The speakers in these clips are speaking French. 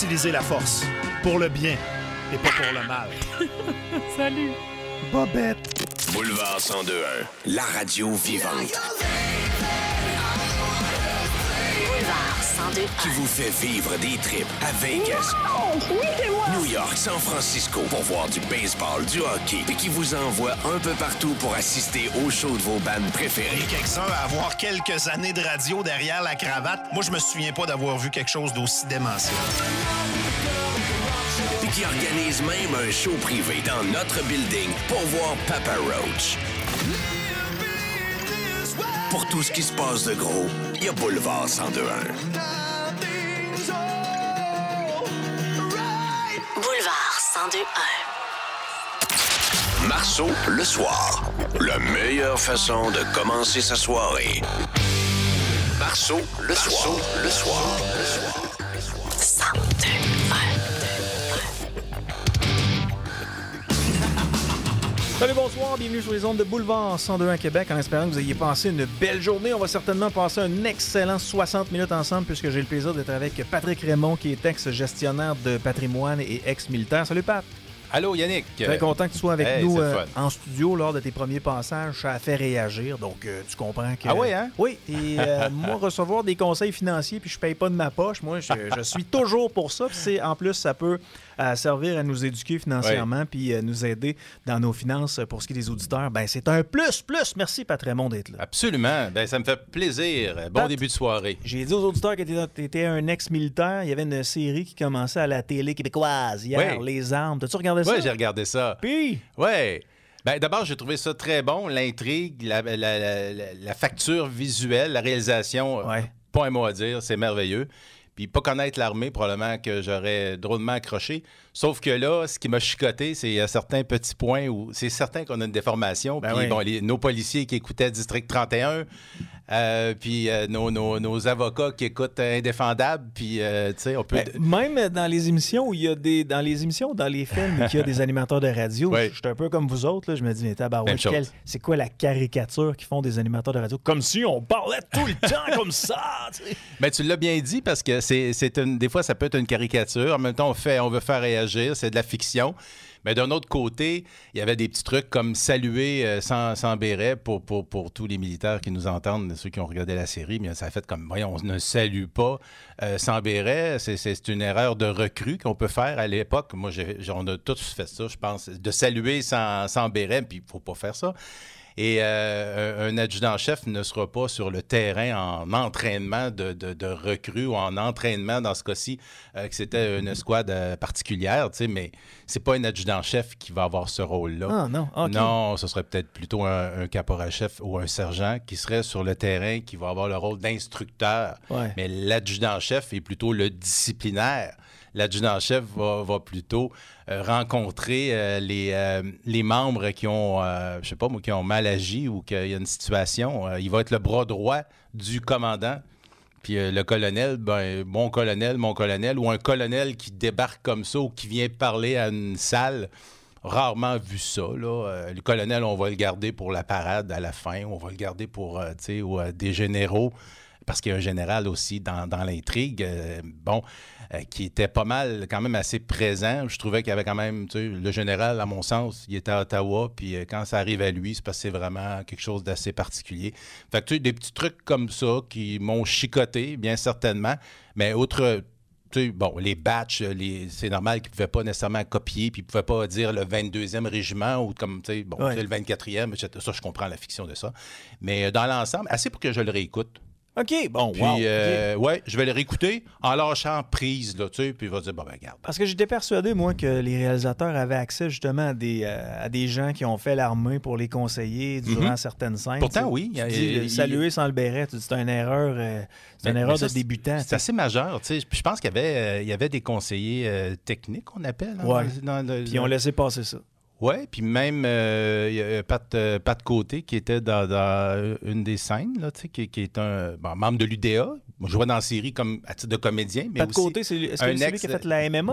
utiliser la force pour le bien et pas pour le mal. Salut. Bobette. Boulevard 102.1, la radio vivante. Boulevard 102.1. Qui vous fait vivre des trips à Vegas, New York, San Francisco pour voir du baseball, du hockey, et qui vous envoie un peu partout pour assister au show de vos bandes préférées. Et quelques-uns à avoir quelques années de radio derrière la cravate. Moi, je me souviens pas d'avoir vu quelque chose d'aussi démentiel. Et qui organise même un show privé dans notre building pour voir Papa Roach. Pour tout ce qui se passe de gros, il y a Boulevard 102.1. Boulevard 102.1. Marceau, le soir. La meilleure façon de commencer sa soirée. Marceau, le soir. Le soir. 102.1. Salut, bonsoir, bienvenue sur les ondes de Boulevard 102.1 Québec, en espérant que vous ayez passé une belle journée. On va certainement passer un excellent 60 minutes ensemble, puisque j'ai le plaisir d'être avec Patrick Raymond, qui est ex-gestionnaire de patrimoine et ex-militaire. Salut, Pat. Allô, Yannick. Très content que tu sois avec nous c'est en studio lors de tes premiers passages. Ça a fait réagir, donc tu comprends que... Ah oui, hein? Oui, et moi, recevoir des conseils financiers puis je paye pas de ma poche, moi, je suis toujours pour ça. Puis en plus, ça peut servir à nous éduquer financièrement puis nous aider dans nos finances pour ce qui est des auditeurs. Ben c'est un plus. Merci, Pat Raymond, d'être là. Absolument. Ben, ça me fait plaisir. Bon Pat, début de soirée. J'ai dit aux auditeurs que tu étais un ex-militaire. Il y avait une série qui commençait à la télé québécoise hier, Oui. Les Armes. T'as-tu regardé ça? Oui, j'ai regardé ça. Puis? Oui. Ben, d'abord, j'ai trouvé ça très bon. L'intrigue, la facture visuelle, la réalisation, Ouais. pas un mot à dire, c'est merveilleux. Puis pas connaître l'armée, probablement que j'aurais drôlement accroché. Sauf que là, ce qui m'a chicoté, c'est à certains petits points où c'est certain qu'on a une déformation. Ben Puis oui. bon, nos policiers qui écoutaient District 31, puis nos avocats qui écoutent Indéfendable, puis tu sais, on peut... Même dans les émissions où il y a dans les films où il y a des animateurs de radio, Oui. je suis un peu comme vous autres, là, je me dis, mais tabarouette, Même chose. c'est quoi la caricature qu'ils font des animateurs de radio? Comme si on parlait tout le temps comme ça! Tu sais. Ben, tu l'as bien dit parce que des fois, ça peut être une caricature. En même temps, on veut faire réagir. C'est de la fiction. Mais d'un autre côté, il y avait des petits trucs comme saluer sans béret pour tous les militaires qui nous entendent, ceux qui ont regardé la série. Mais ça a fait comme, voyons, on ne salue pas sans béret. C'est une erreur de recrue qu'on peut faire à l'époque. Moi, on a tous fait ça, je pense, de saluer sans béret, puis il ne faut pas faire ça. Et un adjudant-chef ne sera pas sur le terrain en entraînement de recrues ou en entraînement, dans ce cas-ci, que c'était une escouade particulière, tu sais, mais c'est pas un adjudant-chef qui va avoir ce rôle-là. Ah non, OK. Non, ce serait peut-être plutôt un caporal-chef ou un sergent qui serait sur le terrain, qui va avoir le rôle d'instructeur. Ouais. Mais l'adjudant-chef est plutôt le disciplinaire. L'adjudant-chef va plutôt rencontrer les membres qui ont, je sais pas moi, qui ont mal agi ou qu'il y a une situation. Il va être le bras droit du commandant. Puis le colonel, mon colonel, ou un colonel qui débarque comme ça ou qui vient parler à une salle, rarement vu ça, là. Le colonel, on va le garder pour la parade à la fin, on va le garder pour, tu sais, ou des généraux, parce qu'il y a un général aussi dans l'intrigue, qui était pas mal, quand même assez présent. Je trouvais qu'il y avait quand même, tu sais, le général, à mon sens, il était à Ottawa, puis quand ça arrive à lui, c'est parce que c'est vraiment quelque chose d'assez particulier. Fait que, tu sais, des petits trucs comme ça qui m'ont chicoté, bien certainement, mais autre... Tu sais, bon, les batchs, c'est normal qu'ils ne pouvaient pas nécessairement copier, puis ils ne pouvaient pas dire le 22e régiment ou comme, tu sais, bon, Ouais. le 24e, ça, je comprends la fiction de ça. Mais dans l'ensemble, assez pour que je le réécoute. OK, bon, Puis, wow. OK. ouais, je vais le réécouter en lâchant prise, là, tu sais, puis il va dire, bon, ben, regarde. Parce que j'étais persuadé, moi, que les réalisateurs avaient accès justement à des gens qui ont fait l'armée pour les conseiller durant certaines scènes. Pourtant, tu sais. oui. Tu dis, saluer sans le béret, tu dis, c'est une erreur, Mais ça, de débutant. C'est assez majeur, tu sais. Puis je pense qu'il y avait des conseillers techniques, on appelle. Hein, Ouais. Puis Puis on laissait passer ça. Oui, puis même il y a Pat Côté qui était dans une des scènes, là, tu sais, qui est un membre de l'UDA. Moi, je vois dans la série comme à titre de comédien. Mais Pas de aussi côté, est-ce que c'est lui qui a fait la MMA?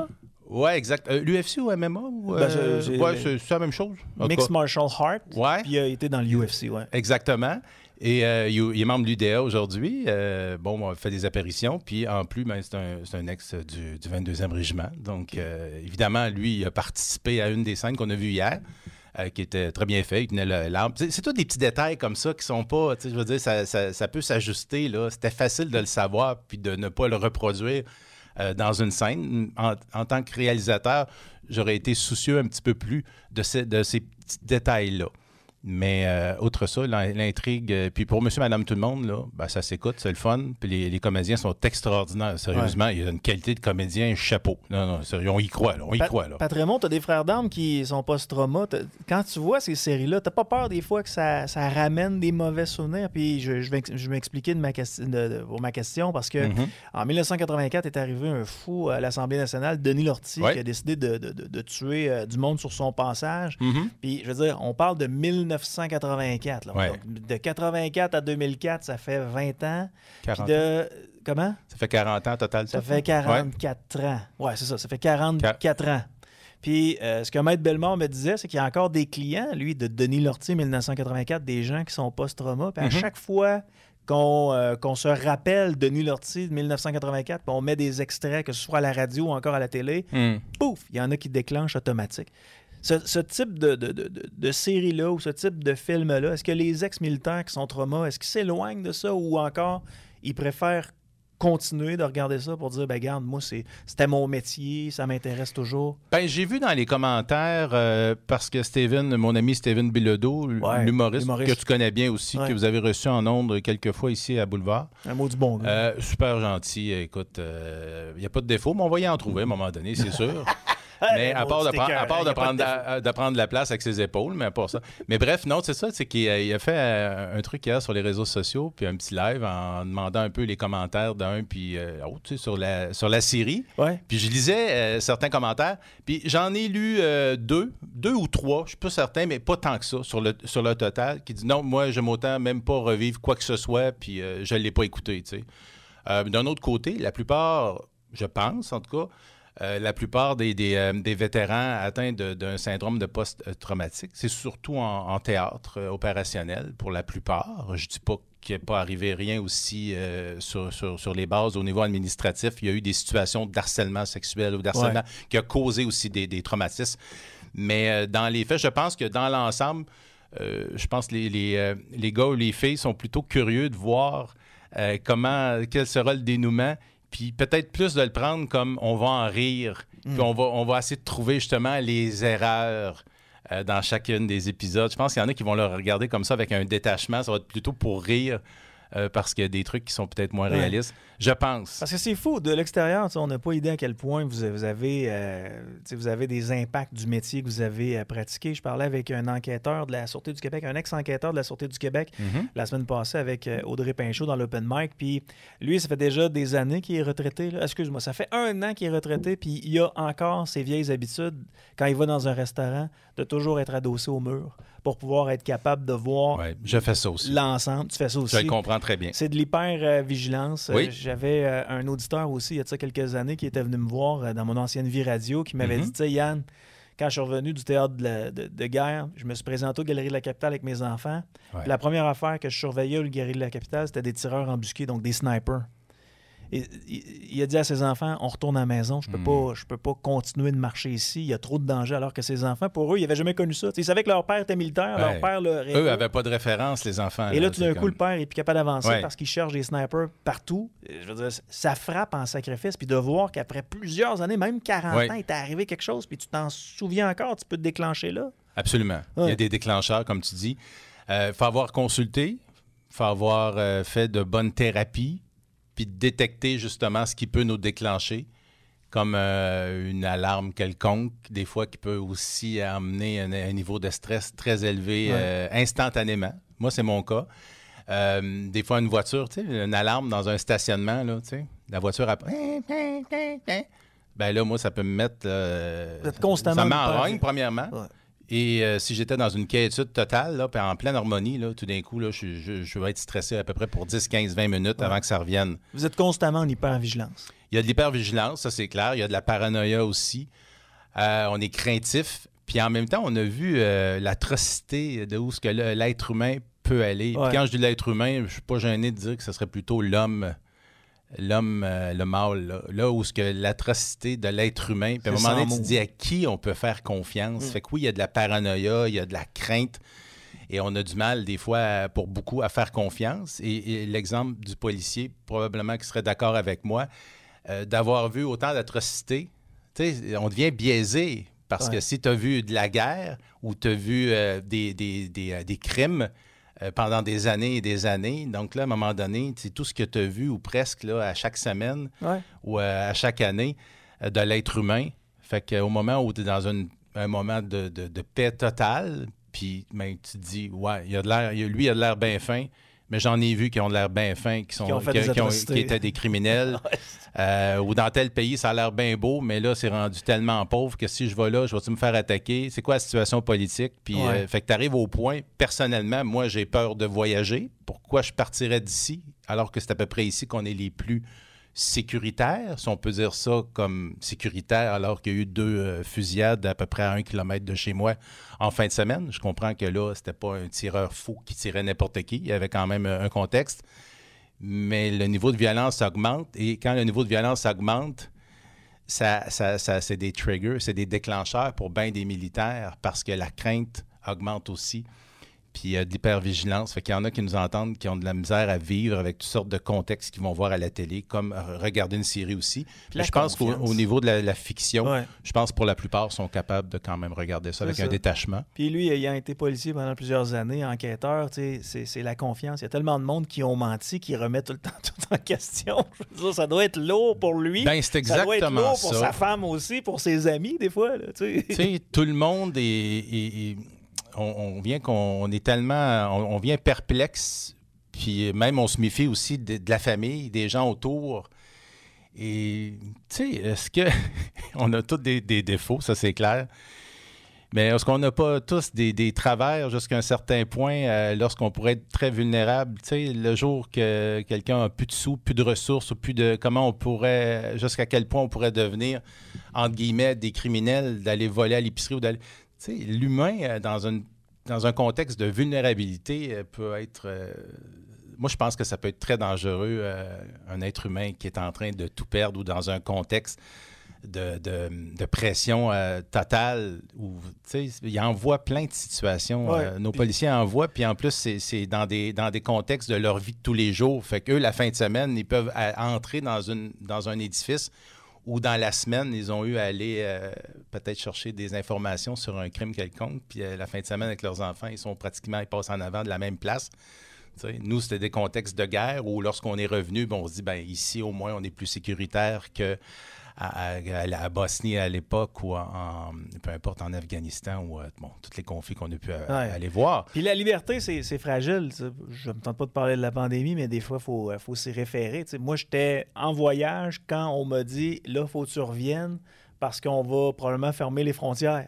Ouais, exact. L'UFC ou MMA? Ou, c'est la même chose. Mixed Martial Art. Ouais. Puis il a été dans l'UFC, ouais. Exactement. Et il est membre de l'UDA aujourd'hui. On fait des apparitions. Puis en plus, c'est un ex du 22e régiment. Donc, évidemment, lui, il a participé à une des scènes qu'on a vues hier, qui était très bien fait. Il tenait l'arme. C'est tous des petits détails comme ça qui sont pas... Je veux dire, ça peut s'ajuster. Là. C'était facile de le savoir puis de ne pas le reproduire dans une scène. En tant que réalisateur, j'aurais été soucieux un petit peu plus de ces petits détails-là. Mais outre ça, l'intrigue, puis pour monsieur, madame, tout le monde, là, ben, ça s'écoute, c'est le fun. Puis les comédiens sont extraordinaires. Sérieusement, il y a une qualité de comédien chapeau. Non, sérieux, on y croit, là. Pat Raymond, t'as des frères d'armes qui sont post-trauma. Quand tu vois ces séries-là, t'as pas peur des fois que ça ramène des mauvais souvenirs? Puis je vais m'expliquer pour ma question, parce que en 1984 est arrivé un fou à l'Assemblée nationale, Denis Lortie, qui a décidé de tuer du monde sur son passage. Puis, je veux dire, on parle de 1984. Là. Donc, de 84 à 2004, ça fait 20 ans. 40 ans. Comment? Ça fait 40 ans total. Ça fait 44 ans. Oui, c'est ça. Ça fait 44 ans. Puis, ce que Maître Bellemare me disait, c'est qu'il y a encore des clients, lui, de Denis Lortie, 1984, des gens qui sont post-trauma. Puis à chaque fois qu'on se rappelle Denis Lortie de 1984, puis on met des extraits, que ce soit à la radio ou encore à la télé, pouf, il y en a qui déclenchent automatique. Ce type de série-là ou ce type de film-là, est-ce que les ex-militaires qui sont traumas, est-ce qu'ils s'éloignent de ça ou encore ils préfèrent continuer de regarder ça pour dire, ben regarde, moi, c'était mon métier, ça m'intéresse toujours? Ben, j'ai vu dans les commentaires, parce que mon ami Steven Bilodeau, l'humoriste que tu connais bien aussi, que vous avez reçu en ondes quelques fois ici à Boulevard. Un mot du bon gars. Super gentil. Écoute, il n'y a pas de défaut, mais on va y en trouver à un moment donné, c'est sûr. Mais à part de prendre la place avec ses épaules, mais à part ça. Mais bref, non, c'est ça, c'est qu'il a fait un truc hier sur les réseaux sociaux, puis un petit live en demandant un peu les commentaires d'un puis tu sais, sur la série. Ouais. Puis je lisais certains commentaires, puis j'en ai lu deux ou trois, je suis pas certain, mais pas tant que ça, sur le total, qui dit non, moi, j'aime autant même pas revivre quoi que ce soit, puis je l'ai pas écouté, tu sais. D'un autre côté, la plupart, je pense en tout cas, la plupart des vétérans atteints d'un syndrome de post-traumatique, c'est surtout en théâtre opérationnel pour la plupart. Je ne dis pas qu'il n'est pas arrivé rien aussi sur les bases au niveau administratif. Il y a eu des situations d'harcèlement sexuel ou d'harcèlement qui a causé aussi des traumatismes. Mais dans les faits, je pense que dans l'ensemble, je pense que les gars ou les filles sont plutôt curieux de voir quel sera le dénouement. Puis peut-être plus de le prendre comme on va en rire. Puis on va essayer de trouver justement les erreurs dans chacune des épisodes. Je pense qu'il y en a qui vont le regarder comme ça avec un détachement. Ça va être plutôt pour rire parce qu'il y a des trucs qui sont peut-être moins réalistes. Je pense. Parce que c'est fou. De l'extérieur, on n'a pas idée à quel point vous avez des impacts du métier que vous avez pratiqué. Je parlais avec un enquêteur de la Sûreté du Québec, un ex-enquêteur de la Sûreté du Québec la semaine passée avec Audrey Pinchot dans l'Open Mic. Puis lui, ça fait déjà des années qu'il est retraité. Là. Excuse-moi, ça fait 1 an qu'il est retraité, puis il a encore ses vieilles habitudes, quand il va dans un restaurant, de toujours être adossé au mur pour pouvoir être capable de voir je fais ça aussi. L'ensemble. Tu fais ça aussi. Je le comprends très bien. C'est de l'hyper-vigilance. Oui. J'avais un auditeur aussi, il y a quelques années, qui était venu me voir dans mon ancienne vie radio, qui m'avait dit, tu sais, Yann, quand je suis revenu du théâtre de guerre, je me suis présenté aux Galeries de la Capitale avec mes enfants. Puis la première affaire que je surveillais aux Galeries de la Capitale, c'était des tireurs embusqués, donc des snipers. Et il a dit à ses enfants, on retourne à la maison, je peux pas continuer de marcher ici, il y a trop de danger, alors que ses enfants, pour eux, ils n'avaient jamais connu ça. T'sais, ils savaient que leur père était militaire, leur père... Eux n'avaient pas de référence, les enfants. Et là, tout d'un coup, le père n'est plus capable d'avancer parce qu'il cherche des snipers partout. Je veux dire, ça frappe en sacrifice, puis de voir qu'après plusieurs années, même 40 ans, il t'est arrivé quelque chose, puis tu t'en souviens encore, tu peux te déclencher là. Absolument. Il y a des déclencheurs, comme tu dis. Il faut avoir consulté, il faut avoir fait de bonnes thérapies, puis de détecter justement ce qui peut nous déclencher, comme une alarme quelconque, des fois qui peut aussi amener un niveau de stress très élevé instantanément. Moi, c'est mon cas. Des fois, une voiture, tu sais, une alarme dans un stationnement, là, tu sais, la voiture a... Ben là, moi, ça peut me mettre... constamment ça m'enrogne, premièrement. Ouais. Et si j'étais dans une quiétude totale, là, puis en pleine harmonie, là, tout d'un coup, là, je vais être stressé à peu près pour 10, 15, 20 minutes avant que ça revienne. Vous êtes constamment en hypervigilance. Il y a de l'hypervigilance, ça c'est clair. Il y a de la paranoïa aussi. On est craintif. Puis en même temps, on a vu l'atrocité de où ce que l'être humain peut aller. Puis quand je dis l'être humain, je ne suis pas gêné de dire que ce serait plutôt l'homme, le mâle, là où ce que l'atrocité de l'être humain. Puis à un moment donné, tu te dis à qui on peut faire confiance. Fait que oui, il y a de la paranoïa, il y a de la crainte. Et on a du mal, des fois, pour beaucoup, à faire confiance. Et l'exemple du policier, probablement qui serait d'accord avec moi, d'avoir vu autant d'atrocités, tu sais, on devient biaisé. Parce que si tu as vu de la guerre ou tu as vu des crimes pendant des années et des années, donc là, à un moment donné, c'est tout ce que tu as vu ou presque là, à chaque semaine ou à chaque année de l'être humain. Fait qu'au moment où tu es dans un moment de paix totale, puis ben, tu te dis, ouais, lui, il a de l'air bien fin, mais j'en ai vu qui ont de l'air bien fins, qui étaient des criminels. Ou dans tel pays, ça a l'air bien beau, mais là, c'est rendu tellement pauvre que si je vais là, je vais-tu me faire attaquer? C'est quoi la situation politique? Puis, fait que tu arrives au point, personnellement, moi, j'ai peur de voyager. Pourquoi je partirais d'ici, alors que c'est à peu près ici qu'on est les plus sécuritaires, si on peut dire ça comme sécuritaire, alors qu'il y a eu 2 fusillades à peu près à 1 kilomètre de chez moi en fin de semaine. Je comprends que là, c'était pas un tireur fou qui tirait n'importe qui. Il y avait quand même un contexte. Mais le niveau de violence augmente. Et quand le niveau de violence augmente, ça c'est des triggers, c'est des déclencheurs pour bien des militaires parce que la crainte augmente aussi. Puis il y a de l'hypervigilance. Fait qu'il y en a qui nous entendent, qui ont de la misère à vivre avec toutes sortes de contextes qu'ils vont voir à la télé, comme regarder une série aussi. Puis je pense qu'au niveau de la fiction, je pense que pour la plupart, sont capables de quand même regarder ça avec un détachement. Puis lui, ayant été policier pendant plusieurs années, enquêteur, c'est la confiance. Il y a tellement de monde qui ont menti, qui remet tout le temps tout en question. Je veux dire, ça doit être lourd pour lui. Ben, c'est exactement ça. Ça doit être lourd pour sa femme aussi, pour ses amis, des fois. Là, tu sais, tout le monde est on vient perplexe, puis même on se méfie aussi de la famille, des gens autour. Et, tu sais, est-ce que on a tous des défauts, ça c'est clair, mais est-ce qu'on n'a pas tous des travers jusqu'à un certain point lorsqu'on pourrait être très vulnérable? Tu sais, le jour que quelqu'un a plus de sous, plus de ressources, ou plus de... Comment on pourrait... Jusqu'à quel point on pourrait devenir, entre guillemets, des criminels, d'aller voler à l'épicerie ou d'aller... Tu sais, l'humain, dans un contexte de vulnérabilité, peut être... moi, je pense que ça peut être très dangereux, un être humain qui est en train de tout perdre ou dans un contexte de pression totale où, tu sais, il envoie plein de situations. Nos policiers envoient, puis en plus, c'est dans des contextes de leur vie de tous les jours. Fait qu'eux, la fin de semaine, ils peuvent entrer dans un édifice ou dans la semaine, ils ont eu à aller peut-être chercher des informations sur un crime quelconque. Puis la fin de semaine, avec leurs enfants, ils passent en avant de la même place. T'sais, nous, c'était des contextes de guerre où lorsqu'on est revenu, on se dit, ben ici, au moins, on est plus sécuritaire qu'à Bosnie à l'époque ou peu importe, en Afghanistan ou tous les conflits qu'on a pu aller voir. Puis la liberté, c'est fragile. Je ne me tente pas de parler de la pandémie, mais des fois, il faut s'y référer. Moi, j'étais en voyage quand on m'a dit, là, il faut que tu reviennes parce qu'on va probablement fermer les frontières.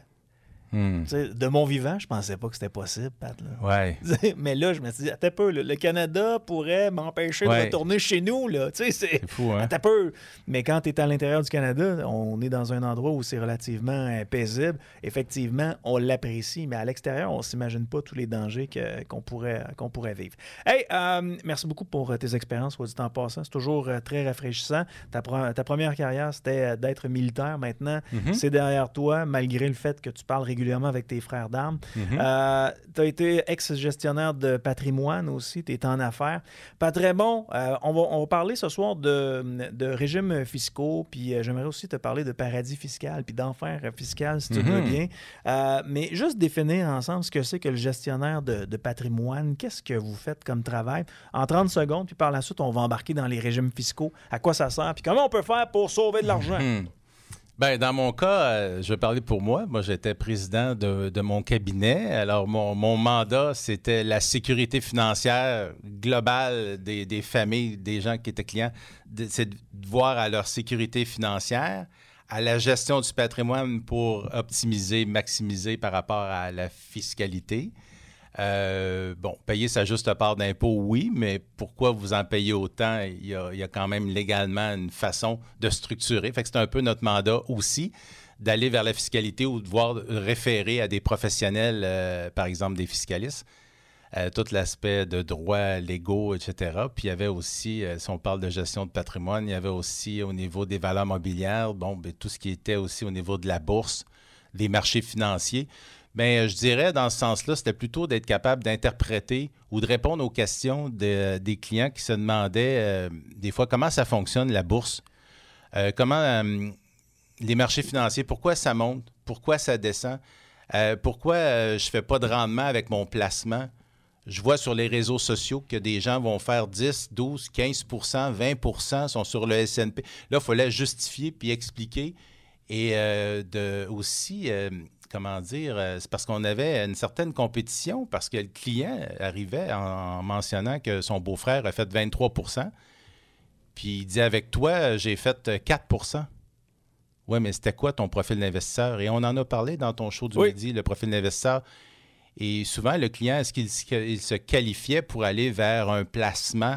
De mon vivant, je pensais pas que c'était possible, Pat. Ouais. Mais là, je me suis dit, attends un peu, le Canada pourrait m'empêcher de retourner chez nous. Là. C'est fou, hein? Attends un peu. Mais quand tu es à l'intérieur du Canada, on est dans un endroit où c'est relativement paisible. Effectivement, on l'apprécie, mais à l'extérieur, on ne s'imagine pas tous les dangers qu'on pourrait vivre. Hey, merci beaucoup pour tes expériences, soit dit en passant. C'est toujours très rafraîchissant. Ta première carrière, c'était d'être militaire. Maintenant, c'est derrière toi, malgré le fait que tu parles régulièrement avec tes frères d'armes. Tu as été ex-gestionnaire de patrimoine aussi, tu es en affaires. Patrébon, on va parler ce soir de régimes fiscaux, puis j'aimerais aussi te parler de paradis fiscal, puis d'enfer fiscal, si tu veux bien. Mais juste définir ensemble ce que c'est que le gestionnaire de patrimoine, qu'est-ce que vous faites comme travail? En 30 secondes, puis par la suite, on va embarquer dans les régimes fiscaux. À quoi ça sert? Puis comment on peut faire pour sauver de l'argent? Bien, dans mon cas, je vais parler pour moi. Moi, j'étais président de mon cabinet. Alors, mon mandat, c'était la sécurité financière globale des familles, des gens qui étaient clients. C'est de voir à leur sécurité financière à la gestion du patrimoine pour optimiser, maximiser par rapport à la fiscalité. Payer sa juste part d'impôt, oui, mais pourquoi vous en payez autant? Il y a quand même légalement une façon de structurer. Fait que c'est un peu notre mandat aussi d'aller vers la fiscalité ou de voir référer à des professionnels, par exemple des fiscalistes, tout l'aspect de droits légaux, etc. Puis il y avait aussi, si on parle de gestion de patrimoine, il y avait aussi au niveau des valeurs mobilières, tout ce qui était aussi au niveau de la bourse, des marchés financiers. Bien, je dirais, dans ce sens-là, c'était plutôt d'être capable d'interpréter ou de répondre aux questions des clients qui se demandaient des fois comment ça fonctionne, la bourse, comment les marchés financiers, pourquoi ça monte, pourquoi ça descend, pourquoi je ne fais pas de rendement avec mon placement. Je vois sur les réseaux sociaux que des gens vont faire 10, 12, 15 20 sont sur le S&P. Là, il fallait justifier puis expliquer et aussi... comment dire, c'est parce qu'on avait une certaine compétition, parce que le client arrivait en mentionnant que son beau-frère a fait 23 %, puis il dit, avec toi, j'ai fait 4 %. Oui, mais c'était quoi ton profil d'investisseur? Et on en a parlé dans ton show du midi, le profil d'investisseur. Et souvent, le client, est-ce qu'il se qualifiait pour aller vers un placement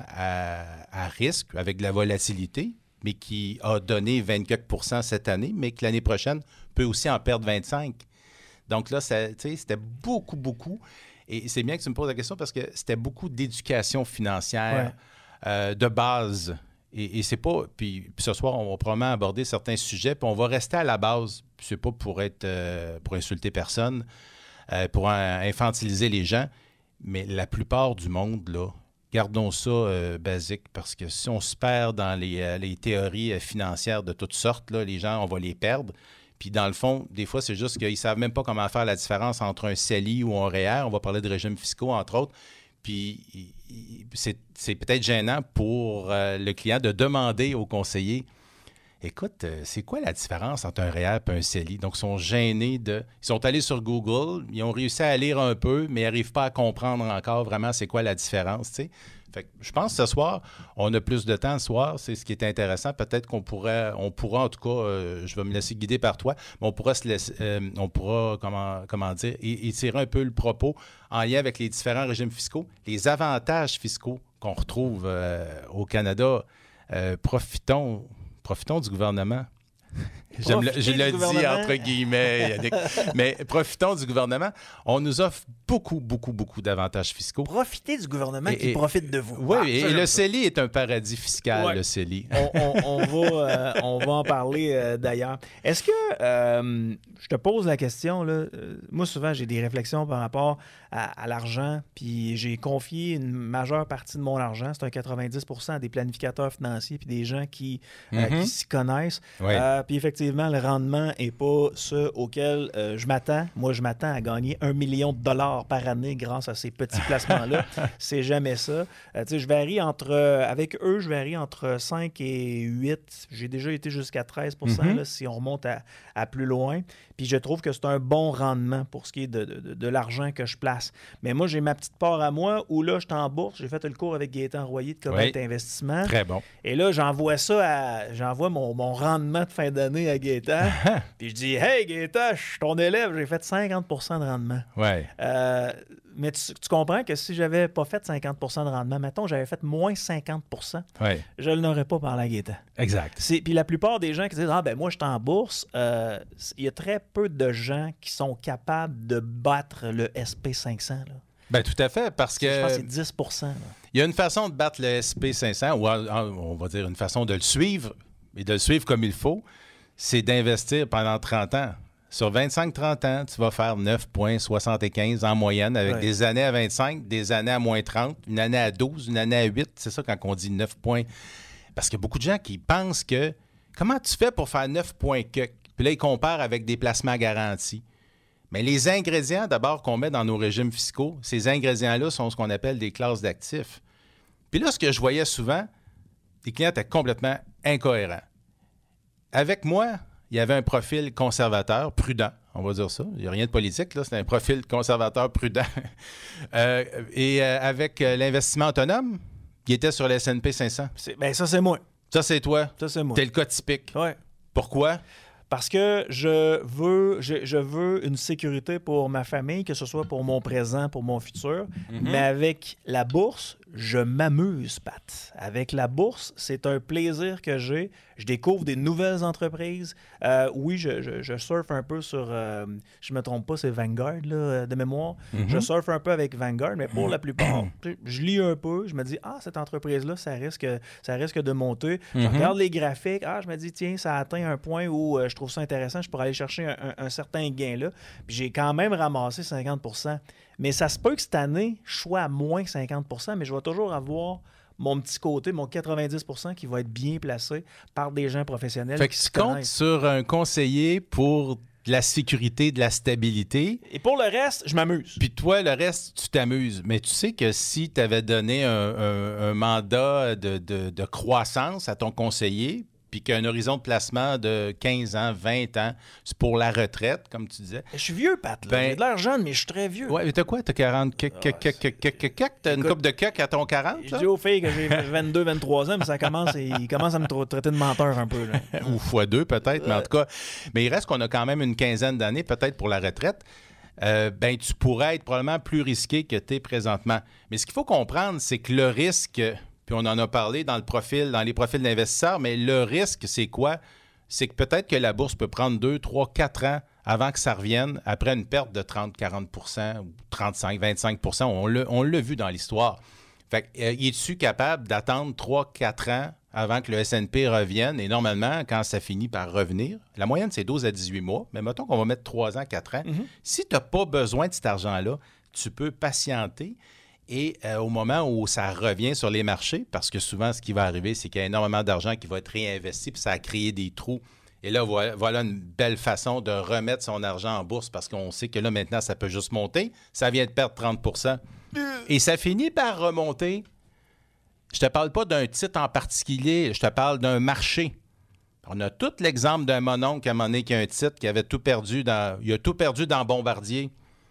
à risque, avec de la volatilité, mais qui a donné 24 % cette année, mais que l'année prochaine peut aussi en perdre 25 %. Donc là, c'était beaucoup. Et c'est bien que tu me poses la question parce que c'était beaucoup d'éducation financière de base. Et c'est pas... Puis ce soir, on va probablement aborder certains sujets, puis on va rester à la base. Puis c'est pas pour insulter personne, pour infantiliser les gens, mais la plupart du monde, là, gardons ça basique, parce que si on se perd dans les théories financières de toutes sortes, là, les gens, on va les perdre. Puis dans le fond, des fois, c'est juste qu'ils ne savent même pas comment faire la différence entre un CELI ou un REER. On va parler de régimes fiscaux, entre autres. Puis c'est peut-être gênant pour le client de demander au conseiller, écoute, c'est quoi la différence entre un REER et un CELI? Donc, ils sont gênés Ils sont allés sur Google, ils ont réussi à lire un peu, mais ils n'arrivent pas à comprendre encore vraiment c'est quoi la différence, tu sais. Fait que je pense que ce soir, on a plus de temps ce soir, c'est ce qui est intéressant. Peut-être on pourra en tout cas, je vais me laisser guider par toi, mais on pourra comment dire, étirer un peu le propos en lien avec les différents régimes fiscaux, les avantages fiscaux qu'on retrouve au Canada. Profitons du gouvernement. Je l'ai dit entre guillemets, Yannick. Mais profitons du gouvernement. On nous offre beaucoup d'avantages fiscaux. Profitez du gouvernement qui profite de vous. Oui, et le CELI est un paradis fiscal, le CELI. On va en parler d'ailleurs. Est-ce que, je te pose la question, là, moi souvent j'ai des réflexions par rapport à l'argent, puis j'ai confié une majeure partie de mon argent, c'est un 90% à des planificateurs financiers puis des gens qui s'y connaissent. Oui. Puis effectivement, le rendement n'est pas ce auquel je m'attends. Moi, je m'attends à gagner 1 million de dollars par année grâce à ces petits placements-là. C'est jamais ça. Je varie avec eux, je varie entre 5 et 8. J'ai déjà été jusqu'à 13% là, si on remonte à plus loin. Puis je trouve que c'est un bon rendement pour ce qui est de l'argent que je place. Mais moi, j'ai ma petite part à moi où là, je suis en bourse. J'ai fait le cours avec Gaétan Royer de Comète Investissement. Très bon. Et là, j'envoie mon rendement de fin d'année à Gaétan. Puis je dis, hey Gaétan, je suis ton élève, j'ai fait 50% de rendement. Ouais. Mais tu comprends que si j'avais pas fait 50% de rendement, mettons, j'avais fait moins 50%, je ne l'aurais pas parlé à Gaétan. Exact. Puis la plupart des gens qui disent, moi, je suis en bourse, il y a très peu de gens qui sont capables de battre le SP500. Là. Bien, tout à fait, parce que... Je pense que c'est 10%. Là. Il y a une façon de battre le SP500, ou on va dire une façon de le suivre, et de le suivre comme il faut, c'est d'investir pendant 30 ans. Sur 25-30 ans, tu vas faire 9,75 en moyenne, avec des années à 25, des années à moins 30, une année à 12, une année à 8. C'est ça quand on dit 9 points. Parce qu'il y a beaucoup de gens qui pensent que comment tu fais pour faire 9 points que? Puis là, ils comparent avec des placements garantis. Mais les ingrédients, d'abord, qu'on met dans nos régimes fiscaux, ces ingrédients-là sont ce qu'on appelle des classes d'actifs. Puis là, ce que je voyais souvent, les clients étaient complètement incohérents. Avec moi, il y avait un profil conservateur, prudent, on va dire ça. Il n'y a rien de politique, là. C'est un profil conservateur, prudent. Avec l'investissement autonome, qui était sur le S&P 500. Ça, c'est moi. Ça, c'est toi. Ça, c'est moi. T'es le cas typique. Oui. Pourquoi? Parce que je veux une sécurité pour ma famille, que ce soit pour mon présent, pour mon futur. Mais avec la bourse, je m'amuse, Pat. Avec la bourse, c'est un plaisir que j'ai. Je découvre des nouvelles entreprises. Oui, je surfe un peu sur... je me trompe pas, c'est Vanguard, là, de mémoire. Je surfe un peu avec Vanguard, mais pour la plupart, je lis un peu. Je me dis, cette entreprise-là, ça risque de monter. Je regarde les graphiques. Je me dis, tiens, ça a atteint un point où je trouve ça intéressant. Je pourrais aller chercher un certain gain là. Puis j'ai quand même ramassé 50 %. Mais ça se peut que cette année, je sois à moins que 50 %, mais je vais toujours avoir mon petit côté, mon 90 % qui va être bien placé par des gens professionnels. Fait que tu comptes sur un conseiller pour de la sécurité, de la stabilité. Et pour le reste, je m'amuse. Puis toi, le reste, tu t'amuses. Mais tu sais que si tu avais donné un mandat de croissance à ton conseiller, puis qu'il y a un horizon de placement de 15 ans, 20 ans, c'est pour la retraite, comme tu disais. Je suis vieux, Pat. J'ai de l'air jeune, mais je suis très vieux. Ouais, mais t'as quoi? T'as 40... T'as une coupe de coq à ton 40? Je dis aux filles que j'ai 22, 23 ans, mais ils commencent à me traiter de menteur un peu. Là. Ou x2 peut-être, mais en tout cas. Mais il reste qu'on a quand même une quinzaine d'années, peut-être pour la retraite. Tu pourrais être probablement plus risqué que tu es présentement. Mais ce qu'il faut comprendre, c'est que le risque... Puis on en a parlé dans les profils d'investisseurs, mais le risque, c'est quoi? C'est que peut-être que la bourse peut prendre 2, 3, 4 ans avant que ça revienne, après une perte de 30, 40 % ou 35, 25 %. On l'a vu dans l'histoire. Fait que, es-tu capable d'attendre 3, 4 ans avant que le S&P revienne? Et normalement, quand ça finit par revenir, la moyenne, c'est 12 à 18 mois, mais mettons qu'on va mettre 3 ans, 4 ans. Si tu n'as pas besoin de cet argent-là, tu peux patienter. Et au moment où ça revient sur les marchés, parce que souvent, ce qui va arriver, c'est qu'il y a énormément d'argent qui va être réinvesti, puis ça a créé des trous. Et là, voilà une belle façon de remettre son argent en bourse, parce qu'on sait que là, maintenant, ça peut juste monter. Ça vient de perdre 30 % et ça finit par remonter. Je te parle pas d'un titre en particulier, je te parle d'un marché. On a tout l'exemple d'un mononcle à un moment donné qui a un titre qui avait tout perdu il a tout perdu dans Bombardier.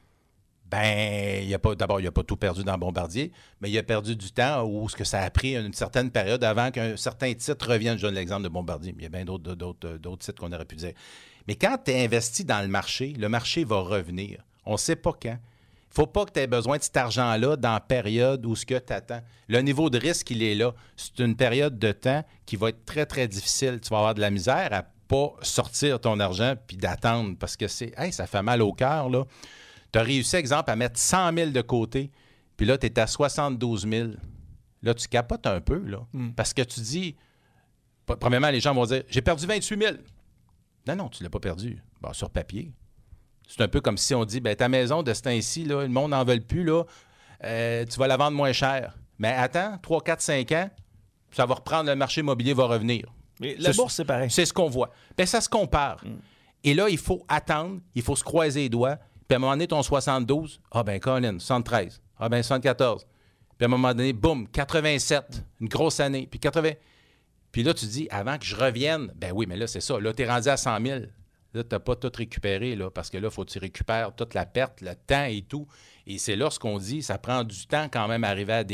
Il n'a pas tout perdu dans Bombardier, mais il a perdu du temps où ce que ça a pris une certaine période avant qu'un certain titre revienne. Je donne l'exemple de Bombardier, mais il y a bien d'autres titres qu'on aurait pu dire. Mais quand tu es investi dans le marché va revenir. On ne sait pas quand. Il ne faut pas que tu aies besoin de cet argent-là dans la période où ce que tu attends. Le niveau de risque, il est là. C'est une période de temps qui va être très, très difficile. Tu vas avoir de la misère à ne pas sortir ton argent puis d'attendre parce que ça fait mal au cœur, là. Tu as réussi, exemple, à mettre 100 000 de côté, puis là, tu es à 72 000. Là, tu capotes un peu, là. Parce que tu dis, premièrement, les gens vont dire, j'ai perdu 28 000. Non, tu ne l'as pas perdu. Sur papier. C'est un peu comme si on dit, ta maison, de ce temps-ci, là, le monde n'en veut plus, là, tu vas la vendre moins cher. Mais attends, 3, 4, 5 ans, ça va reprendre, le marché immobilier va revenir. Mais la bourse, c'est pareil. C'est ce qu'on voit. Ça se compare. Et là, il faut attendre, il faut se croiser les doigts. Puis à un moment donné, ton 72, Colin, 73, 74. Puis à un moment donné, boum, 87, une grosse année. Puis 80. Puis là, tu dis, avant que je revienne, oui, mais là, c'est ça. Là, tu es rendu à 100 000. Là, tu n'as pas tout récupéré, là, parce que là, il faut que tu récupères toute la perte, le temps et tout. Et c'est là ce qu'on dit, ça prend du temps quand même à arriver à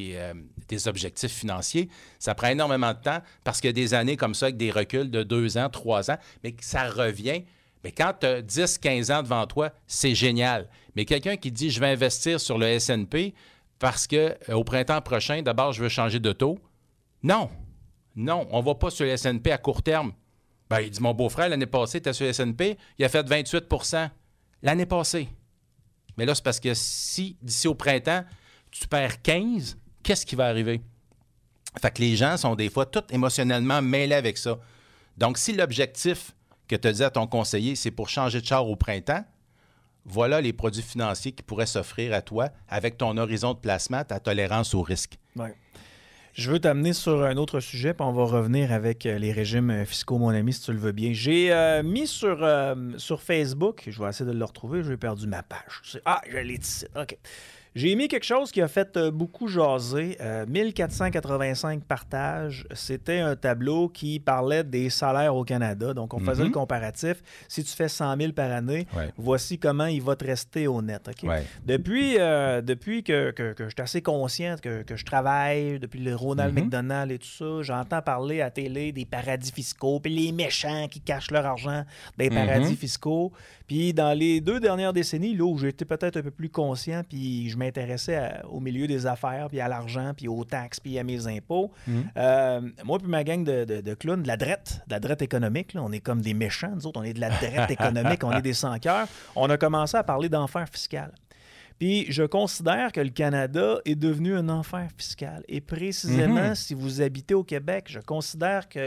des objectifs financiers. Ça prend énormément de temps parce qu'il y a des années comme ça avec des reculs de 2 ans, 3 ans, mais que ça revient. Mais quand tu as 10, 15 ans devant toi, c'est génial. Mais quelqu'un qui dit « je vais investir sur le S&P parce qu'au printemps prochain, d'abord, je veux changer de taux », non, on ne va pas sur le S&P à court terme. Il dit « mon beau-frère, l'année passée, tu es sur le S&P, il a fait 28 % l'année passée. » Mais là, c'est parce que si, d'ici au printemps, tu perds 15, qu'est-ce qui va arriver? Fait que les gens sont des fois tout émotionnellement mêlés avec ça. Donc, si l'objectif que tu as dit à ton conseiller, c'est pour changer de char au printemps, voilà les produits financiers qui pourraient s'offrir à toi avec ton horizon de placement, ta tolérance au risque. Ouais. Je veux t'amener sur un autre sujet, puis on va revenir avec les régimes fiscaux, mon ami, si tu le veux bien. J'ai mis sur Facebook, je vais essayer de le retrouver, j'ai perdu ma page. Je l'ai ici. OK. J'ai mis quelque chose qui a fait beaucoup jaser. 1485 partages. C'était un tableau qui parlait des salaires au Canada. Donc, on faisait le comparatif. Si tu fais 100 000 par année, voici comment il va te rester au net. Okay? Ouais. Depuis que je suis assez conscient que je travaille, depuis le Ronald McDonald et tout ça, j'entends parler à télé des paradis fiscaux, puis les méchants qui cachent leur argent des paradis fiscaux. Puis dans les 2 dernières décennies, là où j'étais peut-être un peu plus conscient, puis je m'intéressais au milieu des affaires, puis à l'argent, puis aux taxes, puis à mes impôts, moi puis ma gang de clowns, de la drette économique, là, on est comme des méchants, nous autres, on est de la drette économique, on est des sans-cœurs, on a commencé à parler d'enfer fiscal. Puis je considère que le Canada est devenu un enfer fiscal. Et précisément, si vous habitez au Québec, je considère que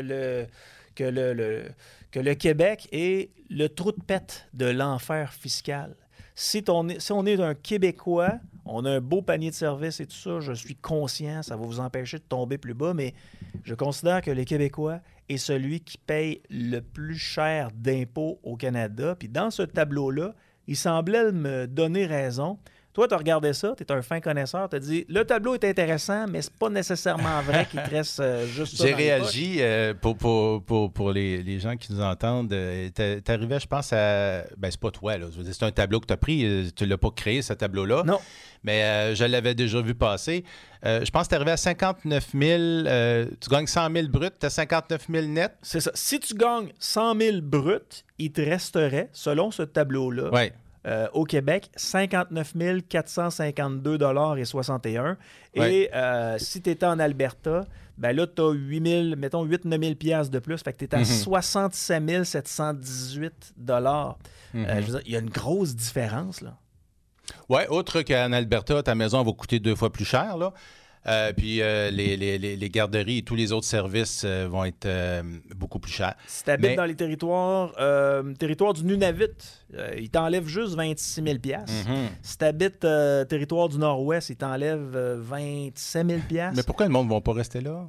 le Québec est le trou de pète de l'enfer fiscal. Si on est un Québécois, on a un beau panier de services et tout ça, je suis conscient, ça va vous empêcher de tomber plus bas, mais je considère que le Québécois est celui qui paye le plus cher d'impôts au Canada. Puis dans ce tableau-là, il semblait me donner raison. Toi, tu as regardé ça, tu es un fin connaisseur, tu as dit le tableau est intéressant, mais c'est pas nécessairement vrai qu'il te reste juste ça. J'ai réagi pour les gens qui nous entendent. T'es arrivé, je pense, à. Ben, c'est pas toi, là. C'est un tableau que tu as pris. Tu l'as pas créé, ce tableau-là. Non. Mais je l'avais déjà vu passer. Je pense que tu es arrivé à 59 000. Tu gagnes 100 000 bruts, tu as 59 000 net. C'est ça. Si tu gagnes 100 000 bruts, il te resterait, selon ce tableau-là, au Québec, 59 452 61. Et si tu étais en Alberta, ben là, tu as 8-9 000 piastres de plus. Fait que tu es à 67 718 je veux dire, il y a une grosse différence, là. Oui, autre qu'en Alberta, ta maison va coûter 2 fois plus cher, là. Puis les garderies et tous les autres services vont être beaucoup plus chers. Si tu habites dans les territoires du Nunavut, il t'enlève juste 26 000 Si tu habites territoire du Nord-Ouest, il t'enlève 27 000 Mais pourquoi le monde ne va pas rester là?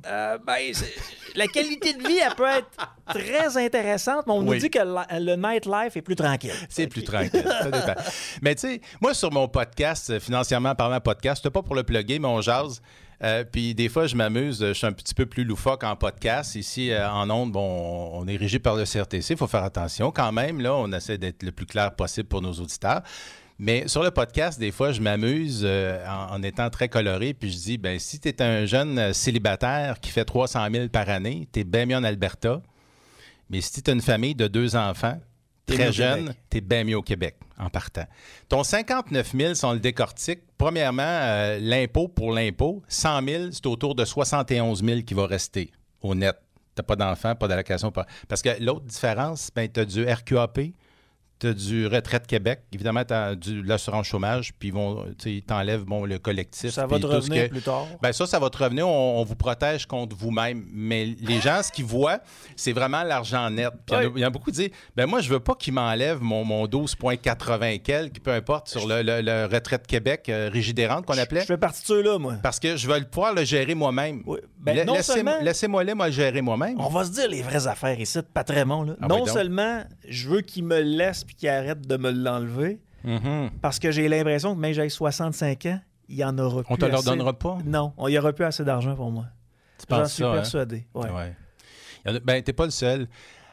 La qualité de vie, elle peut être très intéressante, mais on nous dit que le nightlife est plus tranquille. C'est plus tranquille, ça dépend. Mais tu sais, moi, sur mon podcast, Financièrement parlant podcast, c'était pas pour le plugger, mais on jase. Puis des fois, je m'amuse, je suis un petit peu plus loufoque en podcast. Ici, en ondes, bon, on est régi par le CRTC, il faut faire attention. Quand même, là, on essaie d'être le plus clair possible pour nos auditeurs. Mais sur le podcast, des fois, je m'amuse en étant très coloré, puis je dis, ben si tu es un jeune célibataire qui fait 300 000 par année, tu es bien mieux en Alberta. Mais si tu as une famille de 2 enfants, très jeune, tu es bien mieux au Québec en partant. Ton 59 000, si on le décortique, premièrement, l'impôt pour l'impôt, 100 000, c'est autour de 71 000 qui va rester au net. Tu n'as pas d'enfants, pas d'allocation. Parce que l'autre différence, ben, tu as du RQAP, tu as du Retraite Québec, évidemment, tu as de l'assurance chômage, puis ils t'enlèvent le collectif. Ça va te revenir plus tard. Bien, ça va te revenir. On vous protège contre vous-même. Mais les gens, ce qu'ils voient, c'est vraiment l'argent net. Puis il y en a beaucoup qui disent, ben moi, je veux pas qu'ils m'enlèvent mon 12,80 quelques, peu importe, sur le Retraite Québec, Rigidérante qu'on appelait. Je fais partie de ceux-là, moi. Parce que je veux pouvoir le gérer moi-même. Oui. Ben, laissez-moi le gérer moi-même. On va se dire les vraies affaires ici, pas très bon. Là. Non seulement je veux qu'ils me laissent puis qu'ils arrêtent de me l'enlever, parce que j'ai l'impression que même j'ai 65 ans, il n'y en aura plus. On te leur donnera pas? Non, il n'y aura plus assez d'argent pour moi. J'en suis persuadé. Hein? Ouais. Ben, t'es pas le seul.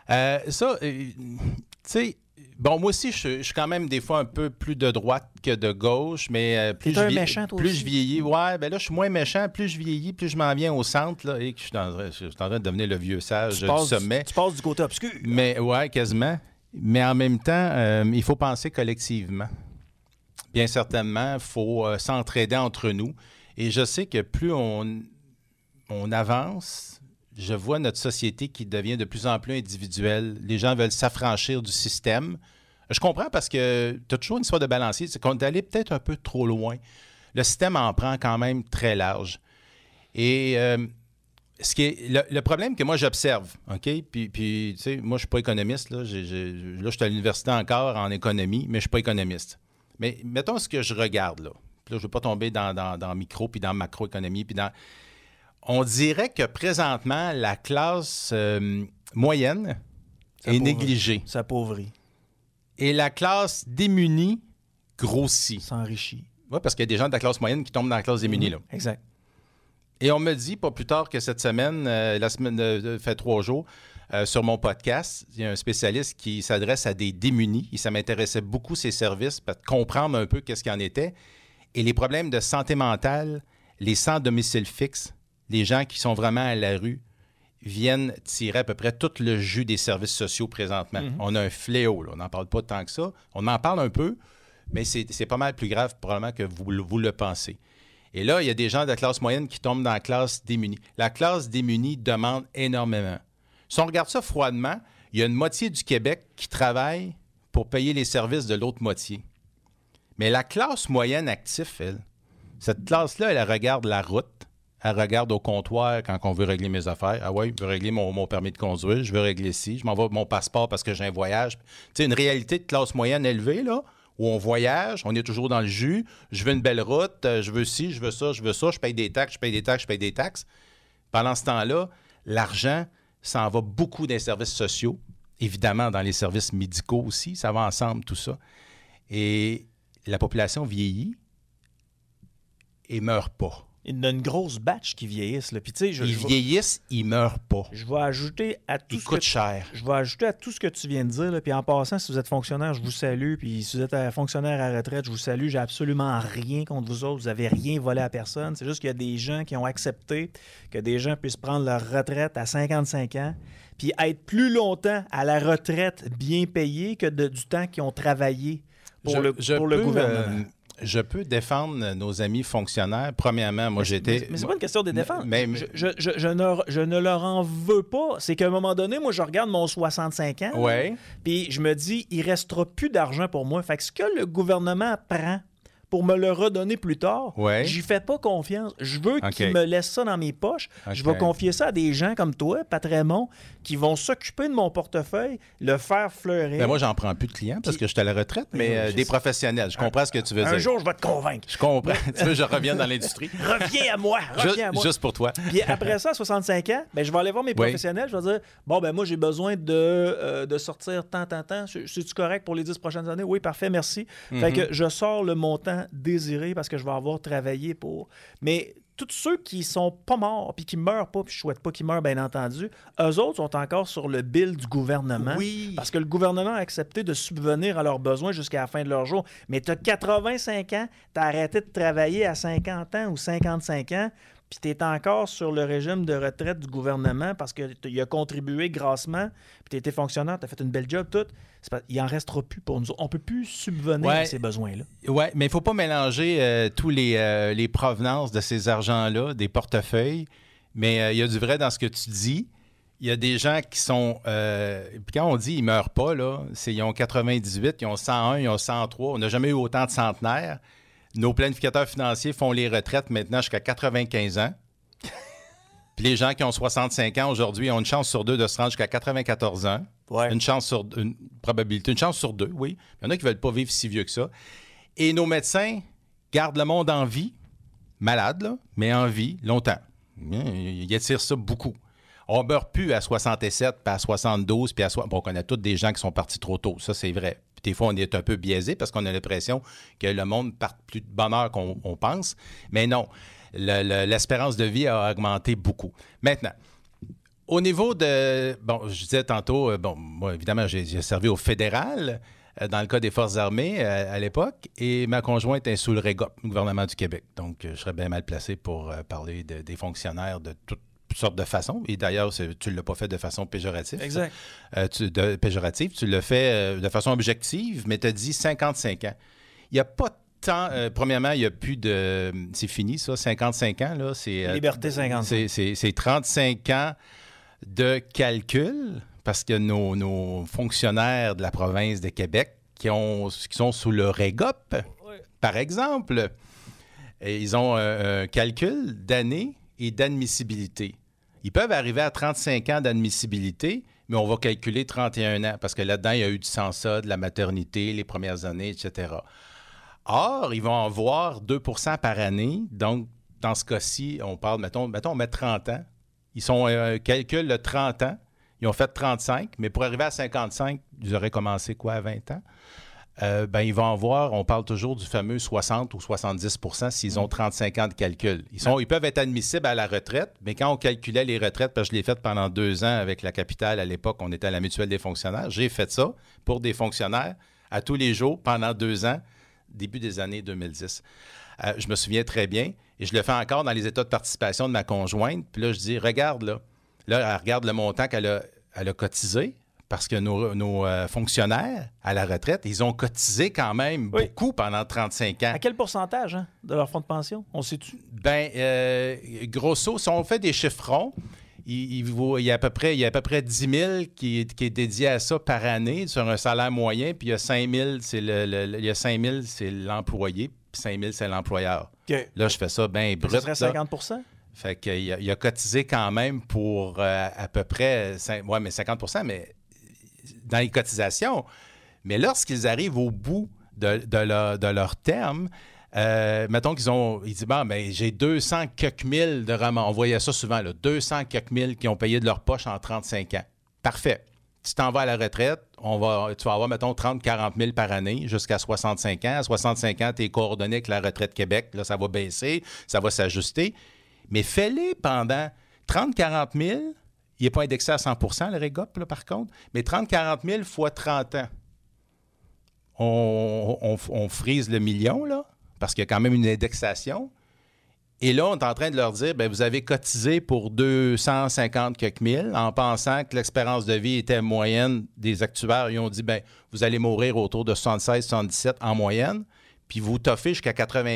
Tu sais, bon, moi aussi, je suis quand même des fois un peu plus de droite que de gauche, mais plus je vieillis, ben là, je suis moins méchant. Plus je vieillis, plus je m'en viens au centre, là, et que je suis en train de devenir le vieux sage du sommet. Tu passes du côté obscur. Mais ouais, quasiment. Mais en même temps, il faut penser collectivement. Bien certainement, il faut s'entraider entre nous. Et je sais que plus on avance, je vois notre société qui devient de plus en plus individuelle. Les gens veulent s'affranchir du système. Je comprends parce que tu as toujours une histoire de balancier. C'est qu'on est allé peut-être un peu trop loin. Le système en prend quand même très large. Et le problème que moi, j'observe, OK? Puis tu sais, moi, je ne suis pas économiste. Là, je suis à l'université encore en économie, mais je ne suis pas économiste. Mais mettons ce que je regarde, là. Puis là, je ne veux pas tomber dans micro puis dans macroéconomie. Puis on dirait que présentement, la classe moyenne est négligée. S'appauvrit. Et la classe démunie grossit. S'enrichit. Oui, parce qu'il y a des gens de la classe moyenne qui tombent dans la classe démunie. Là. Exact. Et on me dit, pas plus tard que cette semaine, la semaine fait 3 jours, sur mon podcast, il y a un spécialiste qui s'adresse à des démunis. Et ça m'intéressait beaucoup, ces services, pour comprendre un peu qu'est-ce qu'il en était. Et les problèmes de santé mentale, les sans domicile fixe, les gens qui sont vraiment à la rue, viennent tirer à peu près tout le jus des services sociaux présentement. On a un fléau, là. On n'en parle pas tant que ça. On en parle un peu, mais c'est pas mal plus grave probablement que vous le pensez. Et là, il y a des gens de la classe moyenne qui tombent dans la classe démunie. La classe démunie demande énormément. Si on regarde ça froidement, il y a une moitié du Québec qui travaille pour payer les services de l'autre moitié. Mais la classe moyenne active, elle, cette classe-là, elle regarde la route, elle regarde au comptoir quand on veut régler mes affaires. Ah oui, je veux régler mon permis de conduire, je veux régler ci, je m'envoie mon passeport parce que j'ai un voyage. Tu sais, une réalité de classe moyenne élevée, là, où on voyage, on est toujours dans le jus, je veux une belle route, je veux ci, je veux ça, je paye des taxes, je paye des taxes, je paye des taxes. Pendant ce temps-là, l'argent s'en va beaucoup dans les services sociaux, évidemment dans les services médicaux aussi, ça va ensemble tout ça. Et la population vieillit et meurt pas. Il y a une grosse batch qui vieillissent. Là. Puis, tu sais, ils vieillissent, ils meurent pas. Je vais ajouter à tout ils coûtent cher. Je vais ajouter à tout ce que tu viens de dire. Là. Puis en passant, si vous êtes fonctionnaire, je vous salue. Puis si vous êtes fonctionnaire à retraite, je vous salue. J'ai absolument rien contre vous autres. Vous n'avez rien volé à personne. C'est juste qu'il y a des gens qui ont accepté que des gens puissent prendre leur retraite à 55 ans puis être plus longtemps à la retraite bien payés que du temps qu'ils ont travaillé pour le gouvernement. Je peux défendre nos amis fonctionnaires. Premièrement, moi, j'étais... Mais c'est pas une question de les défendre. Mais je ne leur en veux pas. C'est qu'à un moment donné, moi, je regarde mon 65 ans. Ouais. Puis je me dis, il ne restera plus d'argent pour moi. Fait que ce que le gouvernement prend pour me le redonner plus tard, j'y fais pas confiance. Je veux qu'ils me laissent ça dans mes poches. Je vais confier ça à des gens comme toi, Pat Raymond, qui vont s'occuper de mon portefeuille, le faire fleurir. Ben moi, j'en prends plus de clients parce que je suis à la retraite, mais des professionnels. Je comprends ce que tu veux dire. Un jour, je vais te convaincre. Je comprends. Tu veux que je revienne dans l'industrie? Reviens à moi. Juste pour toi. Puis après ça, à 65 ans, ben, je vais aller voir mes professionnels. Je vais dire, bon, ben moi, j'ai besoin de sortir tant. C'est-tu correct pour les 10 prochaines années? Oui, parfait, merci. Fait que je sors le montant désiré parce que je vais avoir travaillé pour... Mais tous ceux qui sont pas morts puis qui meurent pas, puis je souhaite pas qu'ils meurent, bien entendu, eux autres sont encore sur le bill du gouvernement. Oui. Parce que le gouvernement a accepté de subvenir à leurs besoins jusqu'à la fin de leur jour. Mais tu as 85 ans, tu as arrêté de travailler à 50 ans ou 55 ans, puis tu es encore sur le régime de retraite du gouvernement parce qu'il a contribué grassement, puis tu étais fonctionnaire, tu as fait une belle job, tout. Il n'en restera plus pour nous. On ne peut plus subvenir à ces besoins-là. Oui, mais il ne faut pas mélanger tous les provenances de ces argents-là, des portefeuilles, mais il y a du vrai dans ce que tu dis. Il y a des gens qui sont... quand on dit « ils ne meurent pas », là, ils ont 98, ils ont 101, ils ont 103. On n'a jamais eu autant de centenaires. Nos planificateurs financiers font les retraites maintenant jusqu'à 95 ans. Puis les gens qui ont 65 ans aujourd'hui ont une chance sur 2 de se rendre jusqu'à 94 ans. Ouais. Une chance sur deux, oui. Il y en a qui ne veulent pas vivre si vieux que ça. Et nos médecins gardent le monde en vie, malade, là, mais en vie, longtemps. Ils attirent ça beaucoup. On ne meurt plus à 67, puis à 72, puis à... Bon, on connaît tous des gens qui sont partis trop tôt, ça c'est vrai. Puis des fois, on est un peu biaisé parce qu'on a l'impression que le monde part plus de bonne heure qu'on pense. Mais non, l'espérance de vie a augmenté beaucoup. Maintenant, au niveau de... Bon, je disais tantôt, moi, évidemment, j'ai servi au fédéral, dans le cas des Forces armées à l'époque, et ma conjointe est sous le REGOP, le gouvernement du Québec. Donc, je serais bien mal placé pour parler des fonctionnaires de toutes sortes de façons. Et d'ailleurs, tu ne l'as pas fait de façon péjorative. Exact. Péjorative. Tu l'as fait de façon objective, mais tu as dit 55 ans. Il n'y a pas tant... premièrement, il n'y a plus de... C'est fini, ça, 55 ans. Là, c'est, Liberté 55. C'est 35 ans de calcul, parce que nos fonctionnaires de la province de Québec qui sont sous le REGOP, par exemple, ils ont un calcul d'années et d'admissibilité. Ils peuvent arriver à 35 ans d'admissibilité, mais on va calculer 31 ans, parce que là-dedans, il y a eu du SANSA, de la maternité, les premières années, etc. Or, ils vont en voir 2 % par année. Donc, dans ce cas-ci, on parle, mettons, on met 30 ans. Ils sont calculent le 30 ans. Ils ont fait 35, mais pour arriver à 55, ils auraient commencé quoi, à 20 ans? Ils vont avoir, on parle toujours du fameux 60 ou 70 % s'ils ont 35 ans de calcul. Ils peuvent être admissibles à la retraite, mais quand on calculait les retraites, parce que je l'ai fait pendant 2 ans avec la Capitale, à l'époque, on était à la Mutuelle des fonctionnaires, j'ai fait ça pour des fonctionnaires à tous les jours pendant 2 ans, début des années 2010. Je me souviens très bien, et je le fais encore dans les états de participation de ma conjointe, puis là, je dis, regarde, là, elle regarde le montant qu'elle a cotisé, parce que nos fonctionnaires à la retraite, ils ont cotisé quand même beaucoup pendant 35 ans. À quel pourcentage de leur fonds de pension? On sait-tu? Grosso, si on fait des chiffrons, il y a à peu près 10 000 qui est dédié à ça par année sur un salaire moyen, puis il y a 5 000, c'est l'employé, puis 5 000, c'est l'employeur. Okay. Là, je fais ça bien brut. Ça serait 50 %? Fait qu'il a cotisé quand même pour à peu près 50 % mais dans les cotisations. Mais lorsqu'ils arrivent au bout de leur terme, mettons ils disent, j'ai 200 quelques mille de ramasse. On voyait ça souvent, là, 200 quelques mille qui ont payé de leur poche en 35 ans. Parfait. Tu t'en vas à la retraite, tu vas avoir, mettons, 30-40 000 par année jusqu'à 65 ans. À 65 ans, tu es coordonné avec la Retraite Québec. Là, ça va baisser, ça va s'ajuster. Mais fais-les pendant 30-40 000. Il n'est pas indexé à 100 % le REGOP, là, par contre. Mais 30-40 000 fois 30 ans. On frise le million, là, parce qu'il y a quand même une indexation. Et là, on est en train de leur dire, vous avez cotisé pour 250 quelques mille en pensant que l'espérance de vie était moyenne des actuaires. Ils ont dit, vous allez mourir autour de 76-77 en moyenne. Puis vous toffez jusqu'à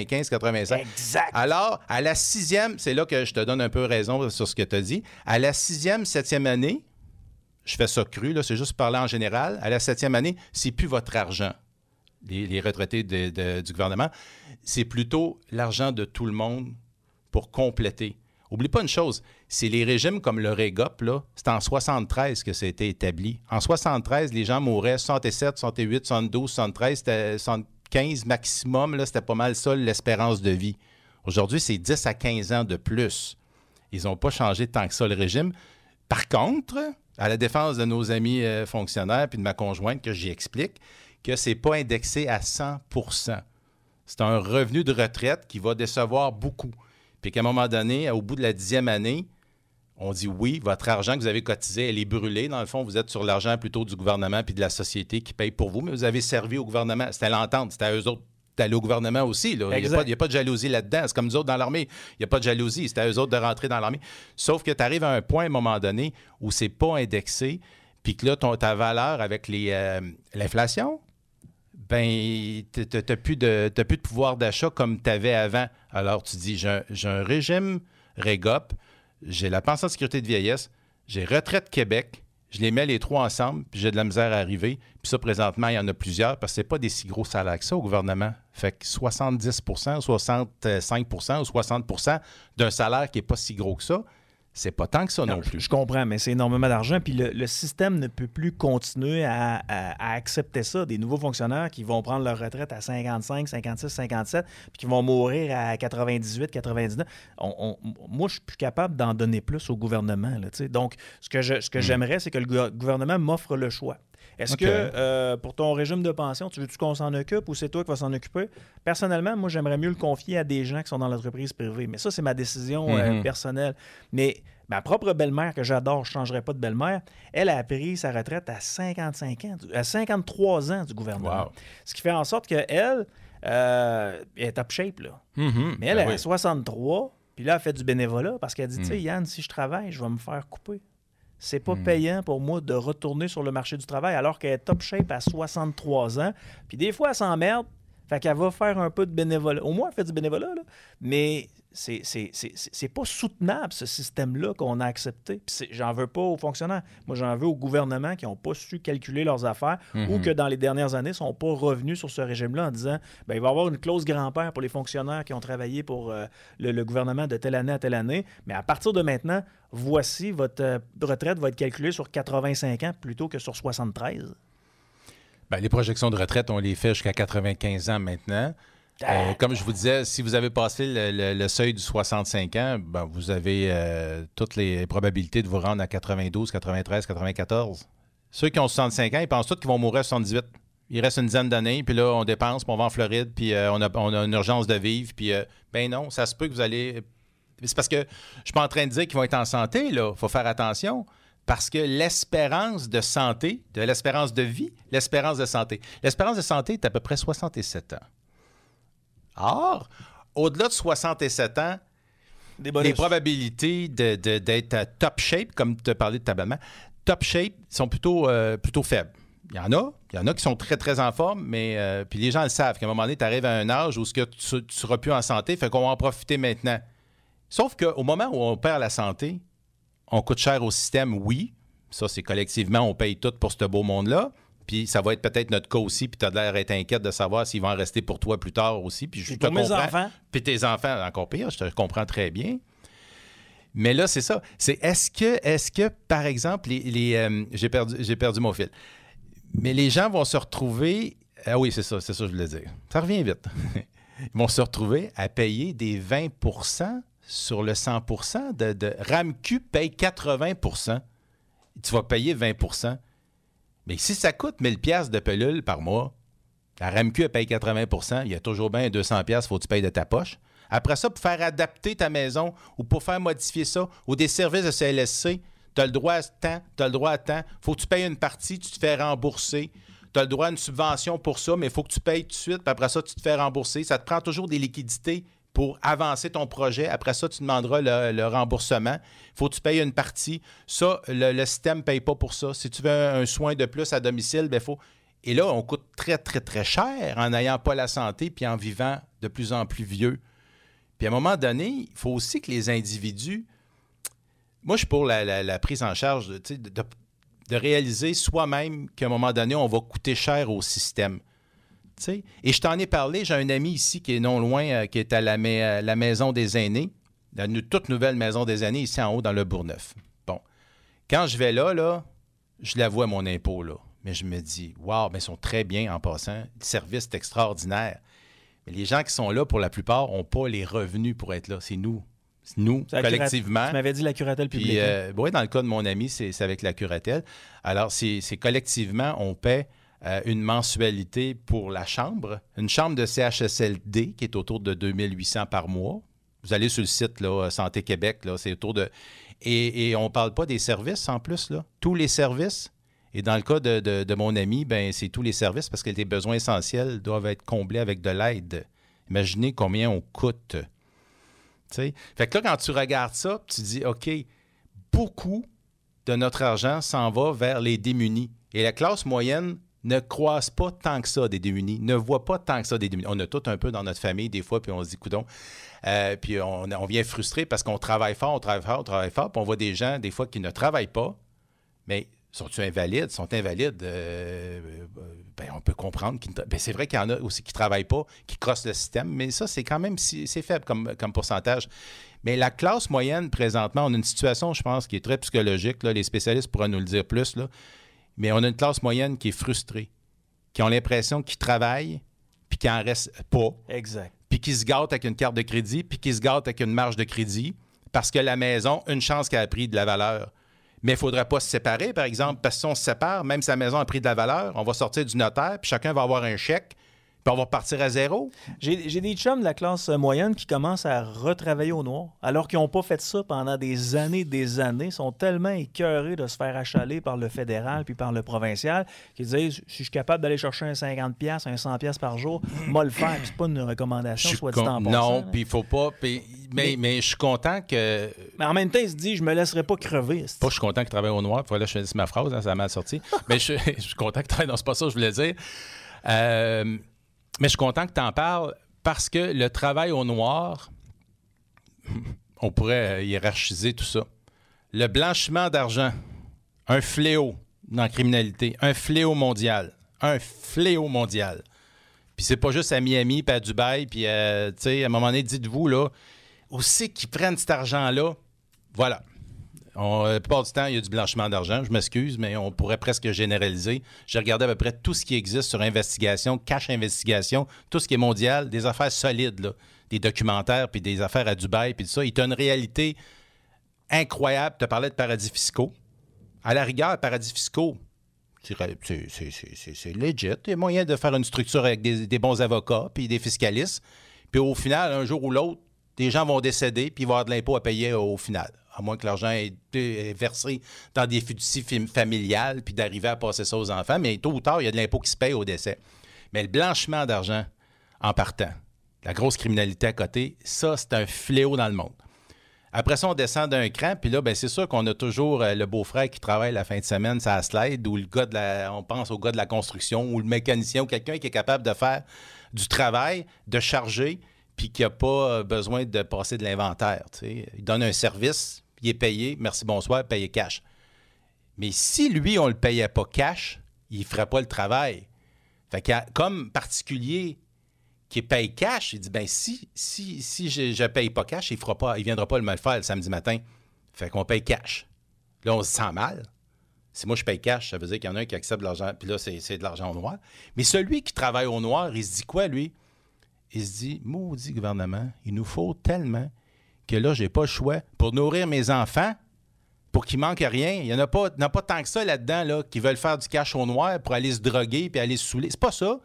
95-85. Exact. Alors, à la 6e, c'est là que je te donne un peu raison sur ce que tu as dit. À la 6e, 7e année, je fais ça cru, là, c'est juste parler en général. À la 7e année, c'est plus votre argent, les retraités du gouvernement. C'est plutôt l'argent de tout le monde pour compléter. Oublie pas une chose, c'est les régimes comme le REGOP, là, c'est en 73 que ça a été établi. En 73, les gens mouraient 67, 68, 72, 73, c'était 75 maximum, là, c'était pas mal ça, l'espérance de vie. Aujourd'hui, c'est 10 à 15 ans de plus. Ils n'ont pas changé tant que ça le régime. Par contre, à la défense de nos amis fonctionnaires puis de ma conjointe, que j'y explique, que c'est pas indexé à 100 %. C'est un revenu de retraite qui va décevoir beaucoup. Puis qu'à un moment donné, au bout de la 10e année, on dit oui, votre argent que vous avez cotisé, elle est brûlée. Dans le fond, vous êtes sur l'argent plutôt du gouvernement puis de la société qui paye pour vous, mais vous avez servi au gouvernement. C'était l'entente, c'était à eux autres d'aller au gouvernement aussi. Là. Il n'y a pas de jalousie là-dedans. C'est comme nous autres dans l'armée. Il n'y a pas de jalousie. C'était à eux autres de rentrer dans l'armée. Sauf que tu arrives à un point, à un moment donné, où c'est pas indexé, puis que là, ta valeur avec l'inflation, tu n'as plus de pouvoir d'achat comme tu avais avant. Alors, tu dis, j'ai un régime REGOP, j'ai la pension de sécurité de vieillesse, j'ai Retraite Québec, je les mets les trois ensemble, puis j'ai de la misère à arriver. Puis ça, présentement, il y en a plusieurs, parce que c'est pas des si gros salaires que ça au gouvernement. Fait que 70 %, 65 % ou 60 % d'un salaire qui n'est pas si gros que ça, c'est pas tant que ça non plus. Je comprends, mais c'est énormément d'argent. Puis le système ne peut plus continuer à accepter ça. Des nouveaux fonctionnaires qui vont prendre leur retraite à 55, 56, 57, puis qui vont mourir à 98, 99. Moi, je suis plus capable d'en donner plus au gouvernement. Là, donc, ce que j'aimerais, c'est que le gouvernement m'offre le choix. Est-ce que pour ton régime de pension, tu veux-tu qu'on s'en occupe ou c'est toi qui vas s'en occuper? Personnellement, moi, j'aimerais mieux le confier à des gens qui sont dans l'entreprise privée. Mais ça, c'est ma décision personnelle. Mais ma propre belle-mère, que j'adore, je ne changerai pas de belle-mère, elle a pris sa retraite à 53 ans du gouvernement. Wow. Ce qui fait en sorte qu'elle est top shape. Là. Mais elle est à 63, puis là, elle fait du bénévolat parce qu'elle dit, tu sais, Yann, si je travaille, je vais me faire couper. C'est pas payant pour moi de retourner sur le marché du travail alors qu'elle est top shape à 63 ans. Puis des fois, elle s'emmerde. Fait qu'elle va faire un peu de bénévolat. Au moins, elle fait du bénévolat, là. Mais c'est pas soutenable, ce système-là qu'on a accepté. Puis j'en veux pas aux fonctionnaires. Moi, j'en veux au gouvernement qui n'ont pas su calculer leurs affaires ou que dans les dernières années, ne sont pas revenus sur ce régime-là en disant il va y avoir une clause grand-père pour les fonctionnaires qui ont travaillé pour le gouvernement de telle année à telle année. Mais à partir de maintenant, voici, votre retraite va être calculée sur 85 ans plutôt que sur 73. Les projections de retraite, on les fait jusqu'à 95 ans maintenant. Comme je vous disais, si vous avez passé le seuil du 65 ans, vous avez toutes les probabilités de vous rendre à 92, 93, 94. Ceux qui ont 65 ans, ils pensent tous qu'ils vont mourir à 78. Il reste une dizaine d'années, puis là, on dépense, puis on va en Floride, puis on a une urgence de vivre, puis ben non, ça se peut que vous allez... C'est parce que je ne suis pas en train de dire qu'ils vont être en santé, là. Il faut faire attention, parce que l'espérance de santé, de l'espérance de vie, l'espérance de santé est à peu près 67 ans. Or, au-delà de 67 ans, les probabilités d'être top shape, comme tu as parlé de ta belle-mère, top shape sont plutôt faibles. Il y en a qui sont très, très en forme, mais puis les gens le savent qu'à un moment donné, tu arrives à un âge où tu ne seras plus en santé, fait qu'on va en profiter maintenant. Sauf qu'au moment où on perd la santé, on coûte cher au système, oui. Ça, c'est collectivement, on paye tout pour ce beau monde-là. Puis ça va être peut-être notre cas aussi, puis tu as l'air d'être inquiète de savoir s'ils vont en rester pour toi plus tard aussi. Puis je te comprends. Mes enfants. Puis tes enfants, encore pire, je te comprends très bien. Mais là, c'est ça. C'est est-ce que par exemple, j'ai perdu mon fil. Mais les gens vont se retrouver... Ah oui, c'est ça, je voulais dire. Ça revient vite. Ils vont se retrouver à payer des 20 % sur le 100 % de RAMQ paye 80 % tu vas payer 20 %. Mais si ça coûte 1000 $ de pelule par mois, la RAMQ elle paye 80 %, il y a toujours bien 200 $, il faut que tu payes de ta poche. Après ça, pour faire adapter ta maison ou pour faire modifier ça, ou des services de CLSC, tu as le droit à temps, tu as le droit à temps. Il faut que tu payes une partie, tu te fais rembourser. Tu as le droit à une subvention pour ça, mais il faut que tu payes tout de suite, puis après ça, tu te fais rembourser. Ça te prend toujours des liquidités pour avancer ton projet. Après ça, tu demanderas le remboursement. Il faut que tu payes une partie. Ça, le système ne paye pas pour ça. Si tu veux un soin de plus à domicile, bien, il faut... Et là, on coûte très, très, très cher en n'ayant pas la santé puis en vivant de plus en plus vieux. Puis à un moment donné, il faut aussi que les individus... Moi, je suis pour la prise en charge de réaliser soi-même qu'à un moment donné, on va coûter cher au système. T'sais? Et je t'en ai parlé, j'ai un ami ici qui est non loin, qui est à la Maison des aînés, la toute nouvelle Maison des aînés, ici en haut dans le Bourgneuf. Bon, quand je vais là, je la vois mon impôt, là. Mais je me dis, wow, mais ils sont très bien en passant. Le service est extraordinaire. Mais les gens qui sont là, pour la plupart, n'ont pas les revenus pour être là. C'est nous. Nous, collectivement. Tu m'avais dit la curatelle publique. Oui, dans le cas de mon ami, c'est avec la curatelle. Alors, c'est collectivement, on paie une mensualité pour la chambre. Une chambre de CHSLD qui est autour de 2800 par mois. Vous allez sur le site, là, Santé Québec, là, c'est autour de... Et on ne parle pas des services en plus, là. Tous les services. Et dans le cas de mon ami, ben c'est tous les services parce que les besoins essentiels doivent être comblés avec de l'aide. Imaginez combien on coûte. T'sais? Fait que là, quand tu regardes ça, tu dis, OK, beaucoup de notre argent s'en va vers les démunis. Et la classe moyenne ne croise pas tant que ça des démunis, ne voit pas tant que ça des démunis. On a tout un peu dans notre famille des fois, puis on se dit, coudonc. Puis on vient frustré parce qu'on travaille fort, puis on voit des gens, des fois, qui ne travaillent pas, mais sont-ils invalides? Sont invalides? Ben, on peut comprendre. C'est vrai qu'il y en a aussi qui ne travaillent pas, qui crossent le système, mais ça, c'est quand même c'est faible comme pourcentage. Mais la classe moyenne, présentement, on a une situation, je pense, qui est très psychologique. Là, les spécialistes pourraient nous le dire plus. Là, mais on a une classe moyenne qui est frustrée, qui ont l'impression qu'ils travaillent, puis qu'ils n'en restent pas. Exact. Puis qu'ils se gâtent avec une carte de crédit, puis qu'ils se gâtent avec une marge de crédit, parce que la maison, une chance qu'elle a pris de la valeur. Mais il ne faudrait pas se séparer, par exemple, parce que si on se sépare, même si la maison a pris de la valeur, on va sortir du notaire, puis chacun va avoir un chèque, puis on va repartir à zéro. J'ai des chums de la classe moyenne qui commencent à retravailler au noir, alors qu'ils n'ont pas fait ça pendant des années, ils sont tellement écœurés de se faire achaler par le fédéral puis par le provincial qu'ils disent, si je suis capable d'aller chercher un 50$, un 100$ par jour, moi le faire, puis c'est pas une recommandation, soit dit en passant. Non, puis il faut pas... Mais je suis content que... Mais en même temps, il se dit, je me laisserai pas crever. Pas je suis content qu'il travaille au noir, il faut que je finisse ma phrase, hein, ça a mal sorti. Mais je suis content qu'il travaille... Non, c'est pas ça que je voulais dire. Mais je suis content que tu en parles parce que le travail au noir, on pourrait hiérarchiser tout ça. Le blanchiment d'argent, un fléau dans la criminalité, un fléau mondial. Un fléau mondial. Puis c'est pas juste à Miami puis à Dubaï, puis tu sais, à un moment donné, dites-vous, là, aussi qu'ils prennent cet argent-là, voilà. La plupart du temps, il y a du blanchiment d'argent. Je m'excuse, mais on pourrait presque généraliser. J'ai regardé à peu près tout ce qui existe sur investigation, cash investigation, tout ce qui est mondial, des affaires solides, là, des documentaires, puis des affaires à Dubaï, puis tout ça. Il y a une réalité incroyable. Tu as parlé de paradis fiscaux. À la rigueur, paradis fiscaux, C'est legit. Il y a moyen de faire une structure avec des bons avocats puis des fiscalistes. Puis au final, un jour ou l'autre, des gens vont décéder puis il va y avoir de l'impôt à payer au final. À moins que l'argent est versé dans des fiducies familiales puis d'arriver à passer ça aux enfants. Mais tôt ou tard, il y a de l'impôt qui se paye au décès. Mais le blanchiment d'argent en partant, la grosse criminalité à côté, ça, c'est un fléau dans le monde. Après ça, on descend d'un cran, puis là, c'est sûr qu'on a toujours le beau-frère qui travaille la fin de semaine sur la slide, ou le gars on pense au gars de la construction, ou le mécanicien, ou quelqu'un qui est capable de faire du travail, de charger, puis qui n'a pas besoin de passer de l'inventaire. T'sais. Il donne un service, il est payé, merci, bonsoir, payé cash. Mais si lui, on ne le payait pas cash, il ne ferait pas le travail. Fait que comme particulier qui paye cash, il dit, si je ne paye pas cash, il ne viendra pas me le faire le samedi matin. Fait qu'on paye cash. Là, on se sent mal. Si moi, je paye cash, ça veut dire qu'il y en a un qui accepte de l'argent, puis là, c'est de l'argent au noir. Mais celui qui travaille au noir, il se dit quoi, lui? Il se dit, maudit gouvernement, il nous faut tellement que là, j'ai pas le choix pour nourrir mes enfants, pour qu'il manque rien. Il n'y en a pas tant que ça là-dedans là, qui veulent faire du cash au noir pour aller se droguer puis aller se saouler. C'est pas ça.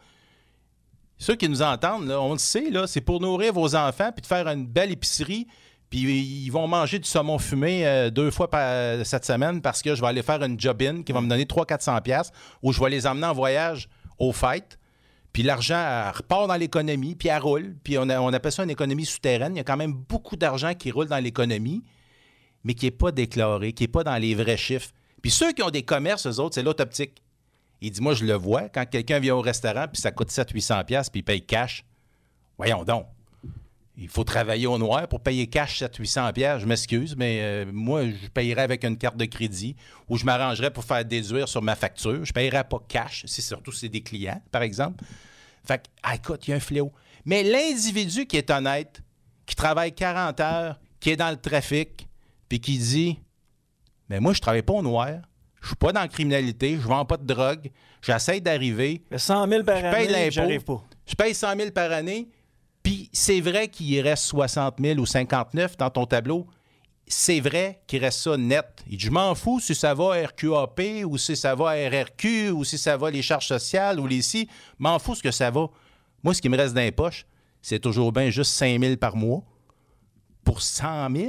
Ceux qui nous entendent, là, on le sait, là, c'est pour nourrir vos enfants puis de faire une belle épicerie. Puis ils vont manger du saumon fumé 2 fois cette semaine parce que je vais aller faire une job-in qui va me donner 300-400$ ou je vais les emmener en voyage aux fêtes. Puis l'argent repart dans l'économie, puis elle roule. Puis on appelle ça une économie souterraine. Il y a quand même beaucoup d'argent qui roule dans l'économie, mais qui n'est pas déclaré, qui n'est pas dans les vrais chiffres. Puis ceux qui ont des commerces, eux autres, c'est l'autre optique. Il dit, moi, je le vois, quand quelqu'un vient au restaurant, puis ça coûte 700-800$, puis il paye cash. Voyons donc. Il faut travailler au noir pour payer cash 700-800$. Je m'excuse, mais moi, je payerais avec une carte de crédit ou je m'arrangerais pour faire déduire sur ma facture. Je ne payerais pas cash, surtout si c'est des clients, par exemple. Fait que, écoute, il y a un fléau. Mais l'individu qui est honnête, qui travaille 40 heures, qui est dans le trafic, puis qui dit, mais moi, je ne travaille pas au noir, je ne suis pas dans la criminalité, je ne vends pas de drogue, j'essaie d'arriver. 100 000 par année, j'arrive pas. Je paye 100 000 par année, puis c'est vrai qu'il reste 60 000 ou 59 dans ton tableau. C'est vrai qu'il reste ça net. Il dit, je m'en fous si ça va à RQAP ou si ça va à RRQ ou si ça va les charges sociales ou les ci. M'en fous ce que ça va. Moi, ce qui me reste dans les poches, c'est toujours bien juste 5 000 par mois. Pour 100 000?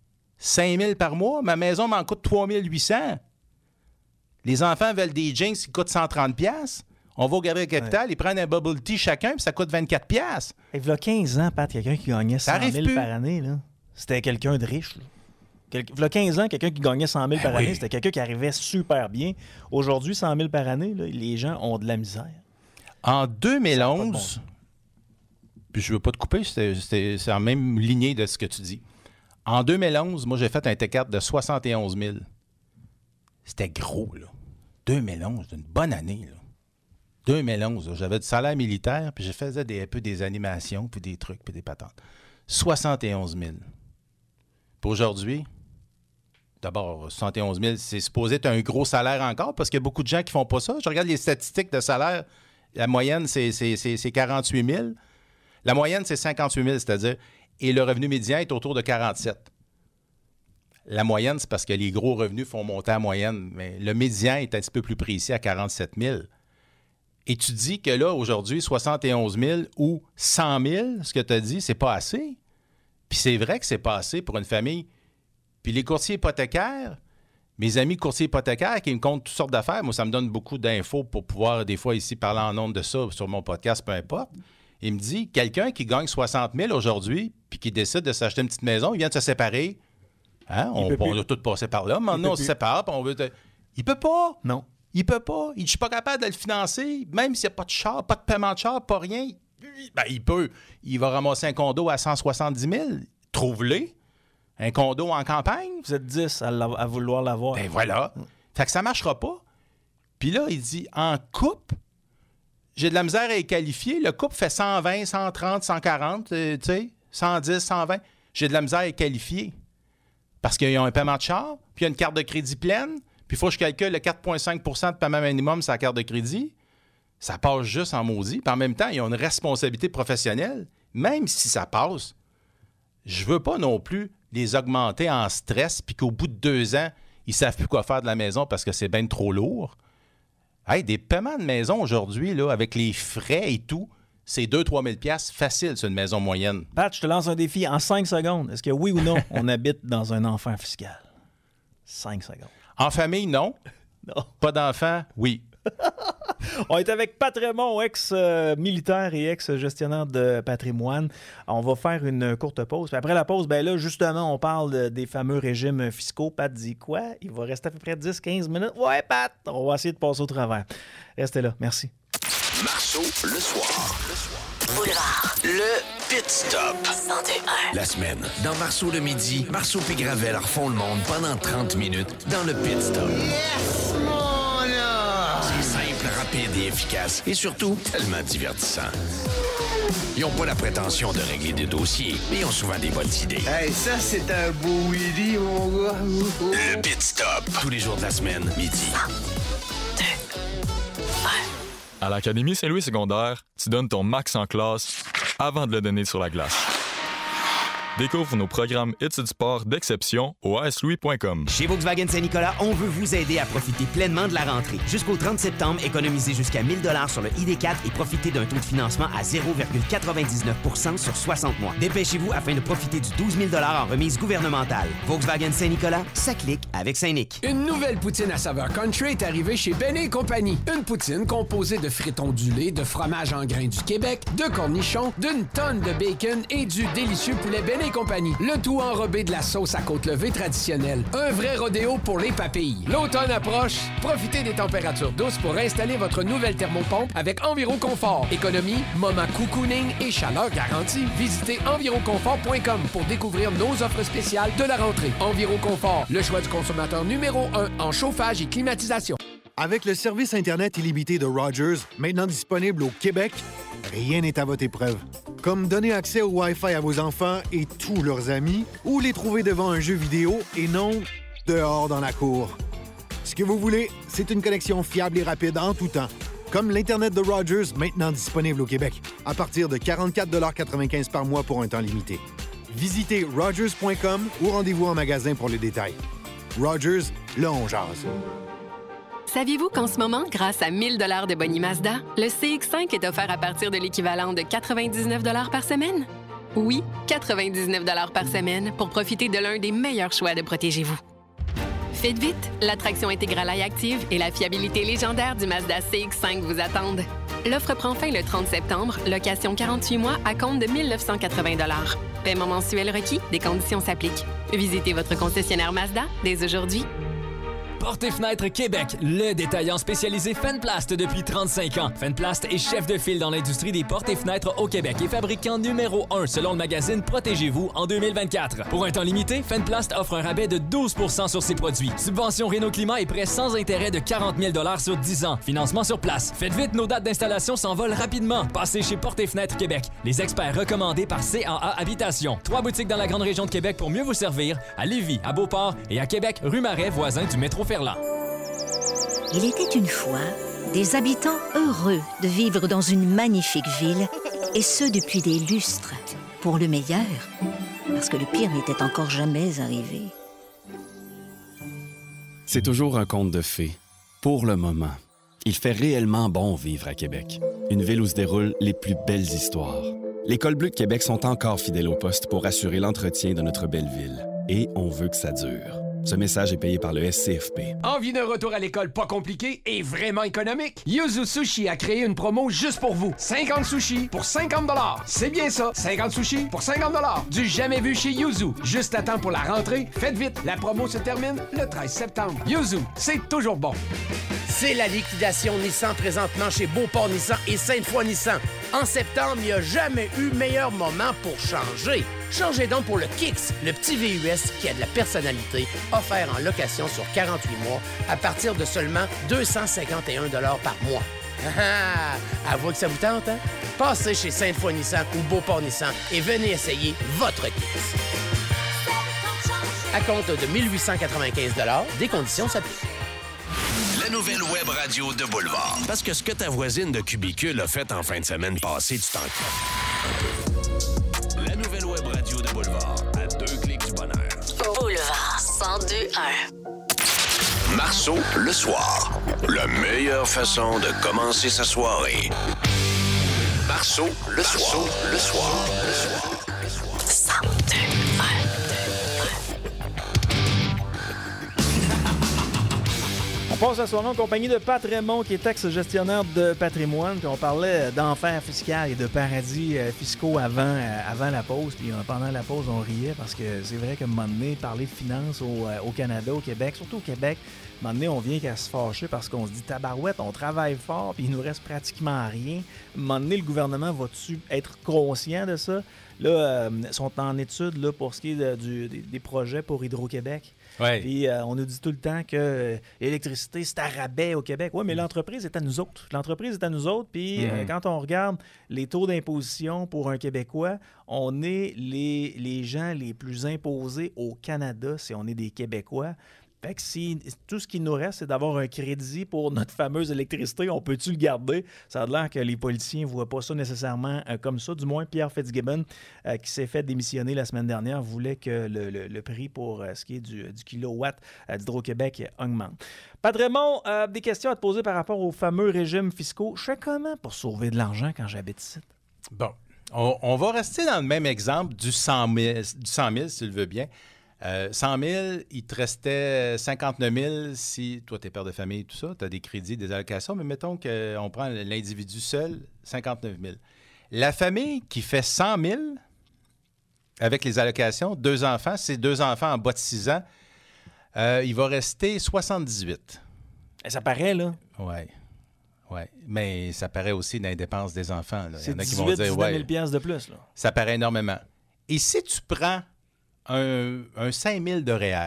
5 000 par mois? Ma maison m'en coûte 3 800. Les enfants veulent des jeans qui coûtent 130$. On va au Galerie Capital, ils prennent un bubble tea chacun, puis ça coûte 24$. Et il y a 15 ans, Pat, quelqu'un qui gagnait 100 000 par année, là, c'était quelqu'un de riche. Il y a 15 ans, quelqu'un qui gagnait 100 000 par année, c'était quelqu'un qui arrivait super bien. Aujourd'hui, 100 000 par année, là, les gens ont de la misère. En 2011, puis je ne veux pas te couper, c'est en même lignée de ce que tu dis. En 2011, moi, j'ai fait un T4 de 71 000. C'était gros, là. 2011, c'est une bonne année, là. 2011, là, j'avais du salaire militaire, puis je faisais un peu des animations, puis des trucs, puis des patentes. 71 000. Puis aujourd'hui, d'abord, 71 000, c'est supposé être un gros salaire encore, parce qu'il y a beaucoup de gens qui ne font pas ça. Je regarde les statistiques de salaire. La moyenne, c'est 48 000. La moyenne, c'est 58 000, c'est-à-dire, et le revenu médian est autour de 47. La moyenne, c'est parce que les gros revenus font monter la moyenne, mais le médian est un petit peu plus précis à 47 000. Et tu dis que là, aujourd'hui, 71 000 ou 100 000, ce que tu as dit, c'est pas assez. Puis c'est vrai que c'est pas assez pour une famille. Puis les courtiers hypothécaires, mes amis courtiers hypothécaires qui me comptent toutes sortes d'affaires, moi, ça me donne beaucoup d'infos pour pouvoir, des fois, ici, parler en ondes de ça sur mon podcast, peu importe. Il me dit, quelqu'un qui gagne 60 000 aujourd'hui puis qui décide de s'acheter une petite maison, il vient de se séparer. Hein? On a tout passé par là. Maintenant, on se sépare, puis on veut... Il peut pas. Non. Il peut pas. Je suis pas capable de le financer, même s'il n'y a pas de char, pas de paiement de char, pas rien. Ben, il peut. Il va ramasser un condo à 170 000. Trouve-le. Un condo en campagne. Vous êtes 10 à vouloir l'avoir. Ben voilà. Fait que ça marchera pas. Puis là, il dit, en couple, j'ai de la misère à les qualifier. Le couple fait 120, 130, 140, tu sais, 110, 120. J'ai de la misère à les qualifier. Parce qu'ils ont un paiement de char, puis il y a une carte de crédit pleine, puis il faut que je calcule le 4,5 de paiement minimum sur la carte de crédit. Ça passe juste en maudit. Puis en même temps, ils ont une responsabilité professionnelle. Même si ça passe, je veux pas non plus les augmenter en stress, puis qu'au bout de 2 ans, ils savent plus quoi faire de la maison parce que c'est bien trop lourd. Hey, des paiements de maison aujourd'hui, là, avec les frais et tout, c'est 2-3 000 $ facile sur une maison moyenne. Pat, je te lance un défi en 5 secondes. Est-ce que oui ou non, on habite dans un enfer fiscal? 5 secondes. En famille, non. Non. Pas d'enfants, oui. On est avec Pat Raymond, ex-militaire et ex-gestionnaire de patrimoine. On va faire une courte pause. Puis après la pause, ben là, justement, on parle des fameux régimes fiscaux. Pat dit quoi? Il va rester à peu près 10-15 minutes. Ouais, Pat! On va essayer de passer au travers. Restez là. Merci. Marceau, le soir. Boulevard. Le Pit Stop. 102.1. La semaine, dans Marceau le midi, Marceau et Gravel refont le monde pendant 30 minutes dans le Pit Stop. Yes, mon homme! C'est simple, rapide et efficace. Et surtout, tellement divertissant. Ils n'ont pas la prétention de régler des dossiers, mais ils ont souvent des bonnes idées. Hey, ça, c'est un beau Willy, mon gars. Le Pit Stop. Tous les jours de la semaine, midi. À l'Académie Saint-Louis secondaire, tu donnes ton max en classe avant de le donner sur la glace. Découvre nos programmes études sport d'exception au aslouis.com. Chez Volkswagen Saint-Nicolas, on veut vous aider à profiter pleinement de la rentrée. Jusqu'au 30 septembre, économisez jusqu'à 1 000 $ sur le ID4 et profitez d'un taux de financement à 0,99 % sur 60 mois. Dépêchez-vous afin de profiter du 12 000 $ en remise gouvernementale. Volkswagen Saint-Nicolas, ça clique avec Saint-Nic. Une nouvelle poutine à saveur country est arrivée chez Ben & Compagnie. Une poutine composée de frites ondulées, de fromage en grains du Québec, de cornichons, d'une tonne de bacon et du délicieux poulet Ben & Compagnie. Le tout enrobé de la sauce à côte levée traditionnelle. Un vrai rodéo pour les papilles. L'automne approche. Profitez des températures douces pour installer votre nouvelle thermopompe avec Enviroconfort. Économie, moment cocooning et chaleur garantie. Visitez enviroconfort.com pour découvrir nos offres spéciales de la rentrée. Enviroconfort, le choix du consommateur numéro 1 en chauffage et climatisation. Avec le service Internet illimité de Rogers, maintenant disponible au Québec, rien n'est à votre épreuve. Comme donner accès au Wi-Fi à vos enfants et tous leurs amis, ou les trouver devant un jeu vidéo et non dehors dans la cour. Ce que vous voulez, c'est une connexion fiable et rapide en tout temps. Comme l'Internet de Rogers, maintenant disponible au Québec, à partir de 44,95 $ par mois pour un temps limité. Visitez rogers.com ou rendez-vous en magasin pour les détails. Rogers, là on jase. Saviez-vous qu'en ce moment, grâce à 1 000 $ de boni Mazda, le CX-5 est offert à partir de l'équivalent de 99 $ par semaine? Oui, 99 $ par semaine pour profiter de l'un des meilleurs choix de Protégez-vous. Faites vite, l'attraction intégrale iActive et la fiabilité légendaire du Mazda CX-5 vous attendent. L'offre prend fin le 30 septembre, location 48 mois à compte de 1 980 $. Paiement mensuel requis, des conditions s'appliquent. Visitez votre concessionnaire Mazda dès aujourd'hui. Portes et Fenêtres Québec, le détaillant spécialisé Fenplast depuis 35 ans. Fenplast est chef de file dans l'industrie des portes et fenêtres au Québec et fabricant numéro 1 selon le magazine Protégez-vous en 2024. Pour un temps limité, Fenplast offre un rabais de 12 % sur ses produits. Subvention Réno Climat et prêt sans intérêt de 40 000 $ sur 10 ans. Financement sur place. Faites vite, nos dates d'installation s'envolent rapidement. Passez chez Portes et Fenêtres Québec, les experts recommandés par CAA Habitation. 3 boutiques dans la grande région de Québec pour mieux vous servir, à Lévis, à Beauport et à Québec, rue Marais, voisin du métro Ferland. Il était une fois des habitants heureux de vivre dans une magnifique ville, et ce depuis des lustres, pour le meilleur, parce que le pire n'était encore jamais arrivé. C'est toujours un conte de fées, pour le moment. Il fait réellement bon vivre à Québec, une ville où se déroulent les plus belles histoires. Les Cols Bleus de Québec sont encore fidèles au poste pour assurer l'entretien de notre belle ville, et on veut que ça dure. Ce message est payé par le SCFP. Envie d'un retour à l'école pas compliqué et vraiment économique? Yuzu Sushi a créé une promo juste pour vous. 50 sushis pour 50 $. C'est bien ça, 50 sushis pour 50 $. Du jamais vu chez Yuzu. Juste à temps pour la rentrée, faites vite. La promo se termine le 13 septembre. Yuzu, c'est toujours bon. C'est la liquidation Nissan présentement chez Beauport Nissan et Sainte-Foy Nissan. En septembre, il n'y a jamais eu meilleur moment pour changer. Changez donc pour le Kicks, le petit VUS qui a de la personnalité, offert en location sur 48 mois à partir de seulement 251 $ par mois. Avouez que ça vous tente, hein? Passez chez Sainte-Foy Nissan ou Beauport Nissan et venez essayer votre Kicks. À compte de 1 895 $, des conditions s'appliquent. La nouvelle web radio de Boulevard. Parce que ce que ta voisine de Cubicule a fait en fin de semaine passée, tu t'en crées. La nouvelle web radio de Boulevard, à 2 clics du bonheur. Boulevard 102.1. Marceau, le soir. La meilleure façon de commencer sa soirée. Marceau, le soir. Le soir. Le soir. 102. On passe à soirée en compagnie de Pat Raymond, qui est ex-gestionnaire de patrimoine. Puis on parlait d'enfer fiscal et de paradis fiscaux avant la pause. Puis pendant la pause, on riait parce que c'est vrai qu'à un moment donné, parler de finances au Canada, au Québec, surtout au Québec, à un moment donné, on vient qu'à se fâcher parce qu'on se dit tabarouette, on travaille fort, puis il nous reste pratiquement rien. À un moment donné, le gouvernement va-tu être conscient de ça? Là, ils sont en étude là, pour ce qui est des projets pour Hydro-Québec. Ouais. Puis on nous dit tout le temps que l'électricité, c'est à rabais au Québec. Oui, mais l'entreprise est à nous autres. L'entreprise est à nous autres. Puis quand on regarde les taux d'imposition pour un Québécois, on est les gens les plus imposés au Canada si on est des Québécois. Fait que si tout ce qui nous reste, c'est d'avoir un crédit pour notre fameuse électricité, on peut-tu le garder? Ça a l'air que les politiciens ne voient pas ça nécessairement comme ça. Du moins, Pierre Fitzgibbon, qui s'est fait démissionner la semaine dernière, voulait que le prix pour ce qui est du kilowatt d'Hydro-Québec augmente. Pat Raymond, des questions à te poser par rapport aux fameux régimes fiscaux. Je fais comment pour sauver de l'argent quand j'habite ici? Bon, on va rester dans le même exemple du 100 000 si tu le veux bien. 100 000, il te restait 59 000 si toi, tu es père de famille et tout ça, tu as des crédits, des allocations, mais mettons qu'on prend l'individu seul, 59 000. La famille qui fait 100 000 avec les allocations, 2 enfants, c'est 2 enfants en bas de 6 ans, il va rester 78. Et ça paraît, là? Oui, mais ça paraît aussi dans les dépenses des enfants. Là. C'est il y en a 18 qui vont dire, 19 000 de plus. Là. Ça paraît énormément. Et si tu prends un 5 000 de REER.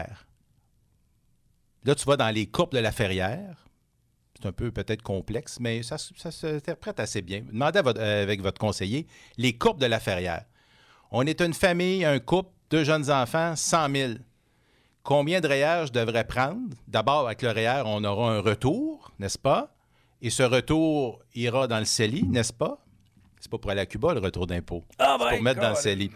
Là, tu vas dans les courbes de la Ferrière. C'est un peu peut-être complexe, mais ça s'interprète assez bien. Demandez avec votre conseiller les courbes de la Ferrière. On est une famille, un couple, 2 jeunes enfants, 100 000. Combien de REER je devrais prendre? D'abord, avec le REER, on aura un retour, n'est-ce pas? Et ce retour ira dans le CELI, n'est-ce pas? C'est pas pour aller à Cuba, le retour d'impôt. C'est pour mettre dans le CELI.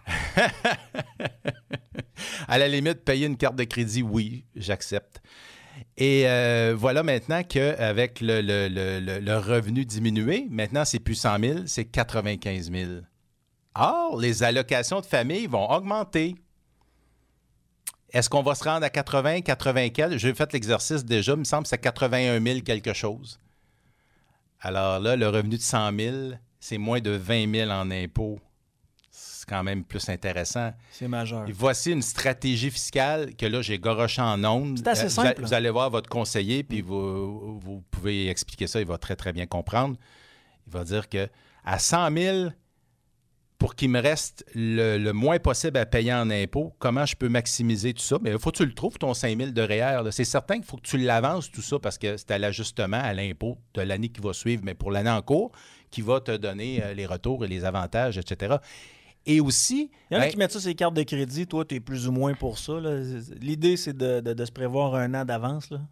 À la limite, payer une carte de crédit, oui, j'accepte. Et voilà maintenant qu'avec le revenu diminué, maintenant, c'est plus 100 000, c'est 95 000. Or, les allocations de famille vont augmenter. Est-ce qu'on va se rendre à 80, 84? J'ai fait l'exercice déjà, il me semble que c'est 81 000 quelque chose. Alors là, le revenu de 100 000... c'est moins de 20 000 en impôts. C'est quand même plus intéressant. C'est majeur. Et voici une stratégie fiscale que là, j'ai goroché en ondes. C'est assez simple. Vous allez voir votre conseiller, puis vous pouvez expliquer ça. Il va très, très bien comprendre. Il va dire que à 100 000, pour qu'il me reste le moins possible à payer en impôts, comment je peux maximiser tout ça? Mais il faut que tu le trouves, ton 5 000 de REER. Là. C'est certain qu'il faut que tu l'avances, tout ça, parce que c'est à l'ajustement, à l'impôt de l'année qui va suivre, mais pour l'année en cours, qui va te donner les retours et les avantages, etc. Et aussi... Il y en a qui mettent ça sur les cartes de crédit. Toi, tu es plus ou moins pour ça. Là. L'idée, c'est de se prévoir un an d'avance. Là.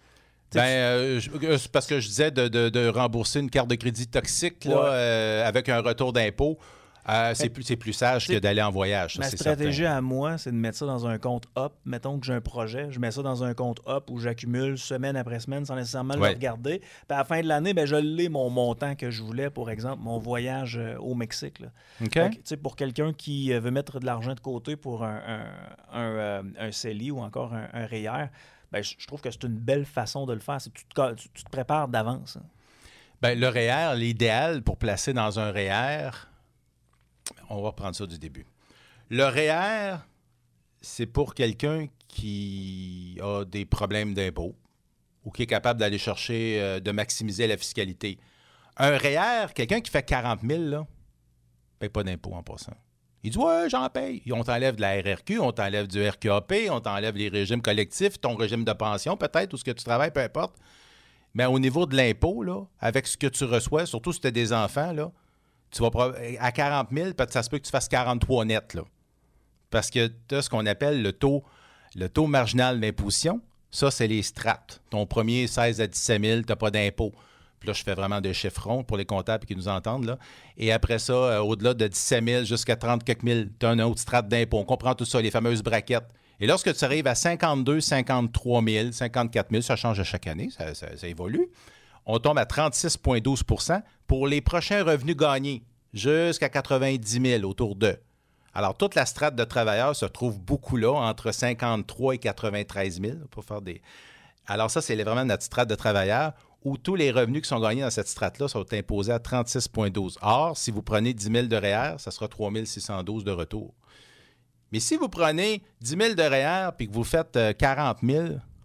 C'est parce que je disais de rembourser une carte de crédit toxique là, avec un retour d'impôt. C'est plus sage que d'aller en voyage. Ça, ma stratégie à moi, c'est de mettre ça dans un compte up. Mettons que j'ai un projet, je mets ça dans un compte up où j'accumule semaine après semaine sans nécessairement le regarder. Puis à la fin de l'année, je l'ai mon montant que je voulais, pour exemple, mon voyage au Mexique. Là. Okay. Donc, pour quelqu'un qui veut mettre de l'argent de côté pour un CELI ou encore un REER, je trouve que c'est une belle façon de le faire. Tu te prépares d'avance. Hein. Le REER, l'idéal pour placer dans un REER... On va reprendre ça du début. Le REER, c'est pour quelqu'un qui a des problèmes d'impôt ou qui est capable d'aller chercher, de maximiser la fiscalité. Un REER, quelqu'un qui fait 40 000, là, ne paye pas d'impôt en passant. Il dit « Ouais, j'en paye. » On t'enlève de la RRQ, on t'enlève du RQAP, on t'enlève les régimes collectifs, ton régime de pension peut-être, ou ce que tu travailles, peu importe. Mais au niveau de l'impôt, là, avec ce que tu reçois, surtout si tu as des enfants, là, tu vas à 40 000, peut-être ça se peut que tu fasses 43 net, là. Parce que tu as ce qu'on appelle le taux marginal d'imposition. Ça, c'est les strates. Ton premier 16 à 17 000, tu n'as pas d'impôt. Puis là, je fais vraiment des chiffres ronds pour les comptables qui nous entendent. Là. Et après ça, au-delà de 17 000 jusqu'à 30 quelques mille, tu as un autre strate d'impôt. On comprend tout ça, les fameuses braquettes. Et lorsque tu arrives à 52 000, 53 000, 54 000, ça change à chaque année, ça évolue, on tombe à 36,12 % pour les prochains revenus gagnés, jusqu'à 90 000 autour d'eux. Alors, toute la strate de travailleurs se trouve beaucoup là, entre 53 et 93 000 pour faire des... Alors ça, c'est vraiment notre strate de travailleurs où tous les revenus qui sont gagnés dans cette strate-là sont imposés à 36,12. Or, si vous prenez 10 000 de REER, ça sera 3 612 de retour. Mais si vous prenez 10 000 de REER puis que vous faites 40 000,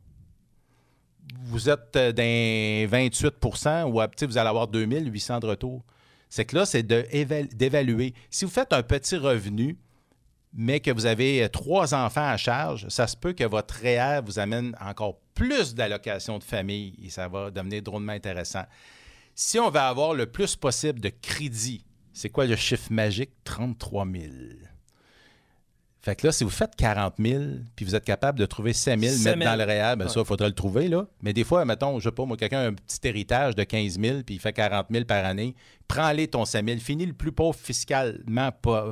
vous êtes dans 28 % ou vous allez avoir 2 800 de retour. C'est que là, c'est d'évaluer. Si vous faites un petit revenu, mais que vous avez 3 enfants à charge, ça se peut que votre REER vous amène encore plus d'allocations de famille et ça va devenir drôlement intéressant. Si on veut avoir le plus possible de crédit, c'est quoi le chiffre magique? 33 000. Fait que là, si vous faites 40 000 puis vous êtes capable de trouver 5 000, mettre dans le REER, bien ça, il faudrait le trouver, là. Mais des fois, mettons, je sais pas, moi, quelqu'un a un petit héritage de 15 000 puis il fait 40 000 par année. Prends-les ton 5 000. Finis le plus pauvre fiscalement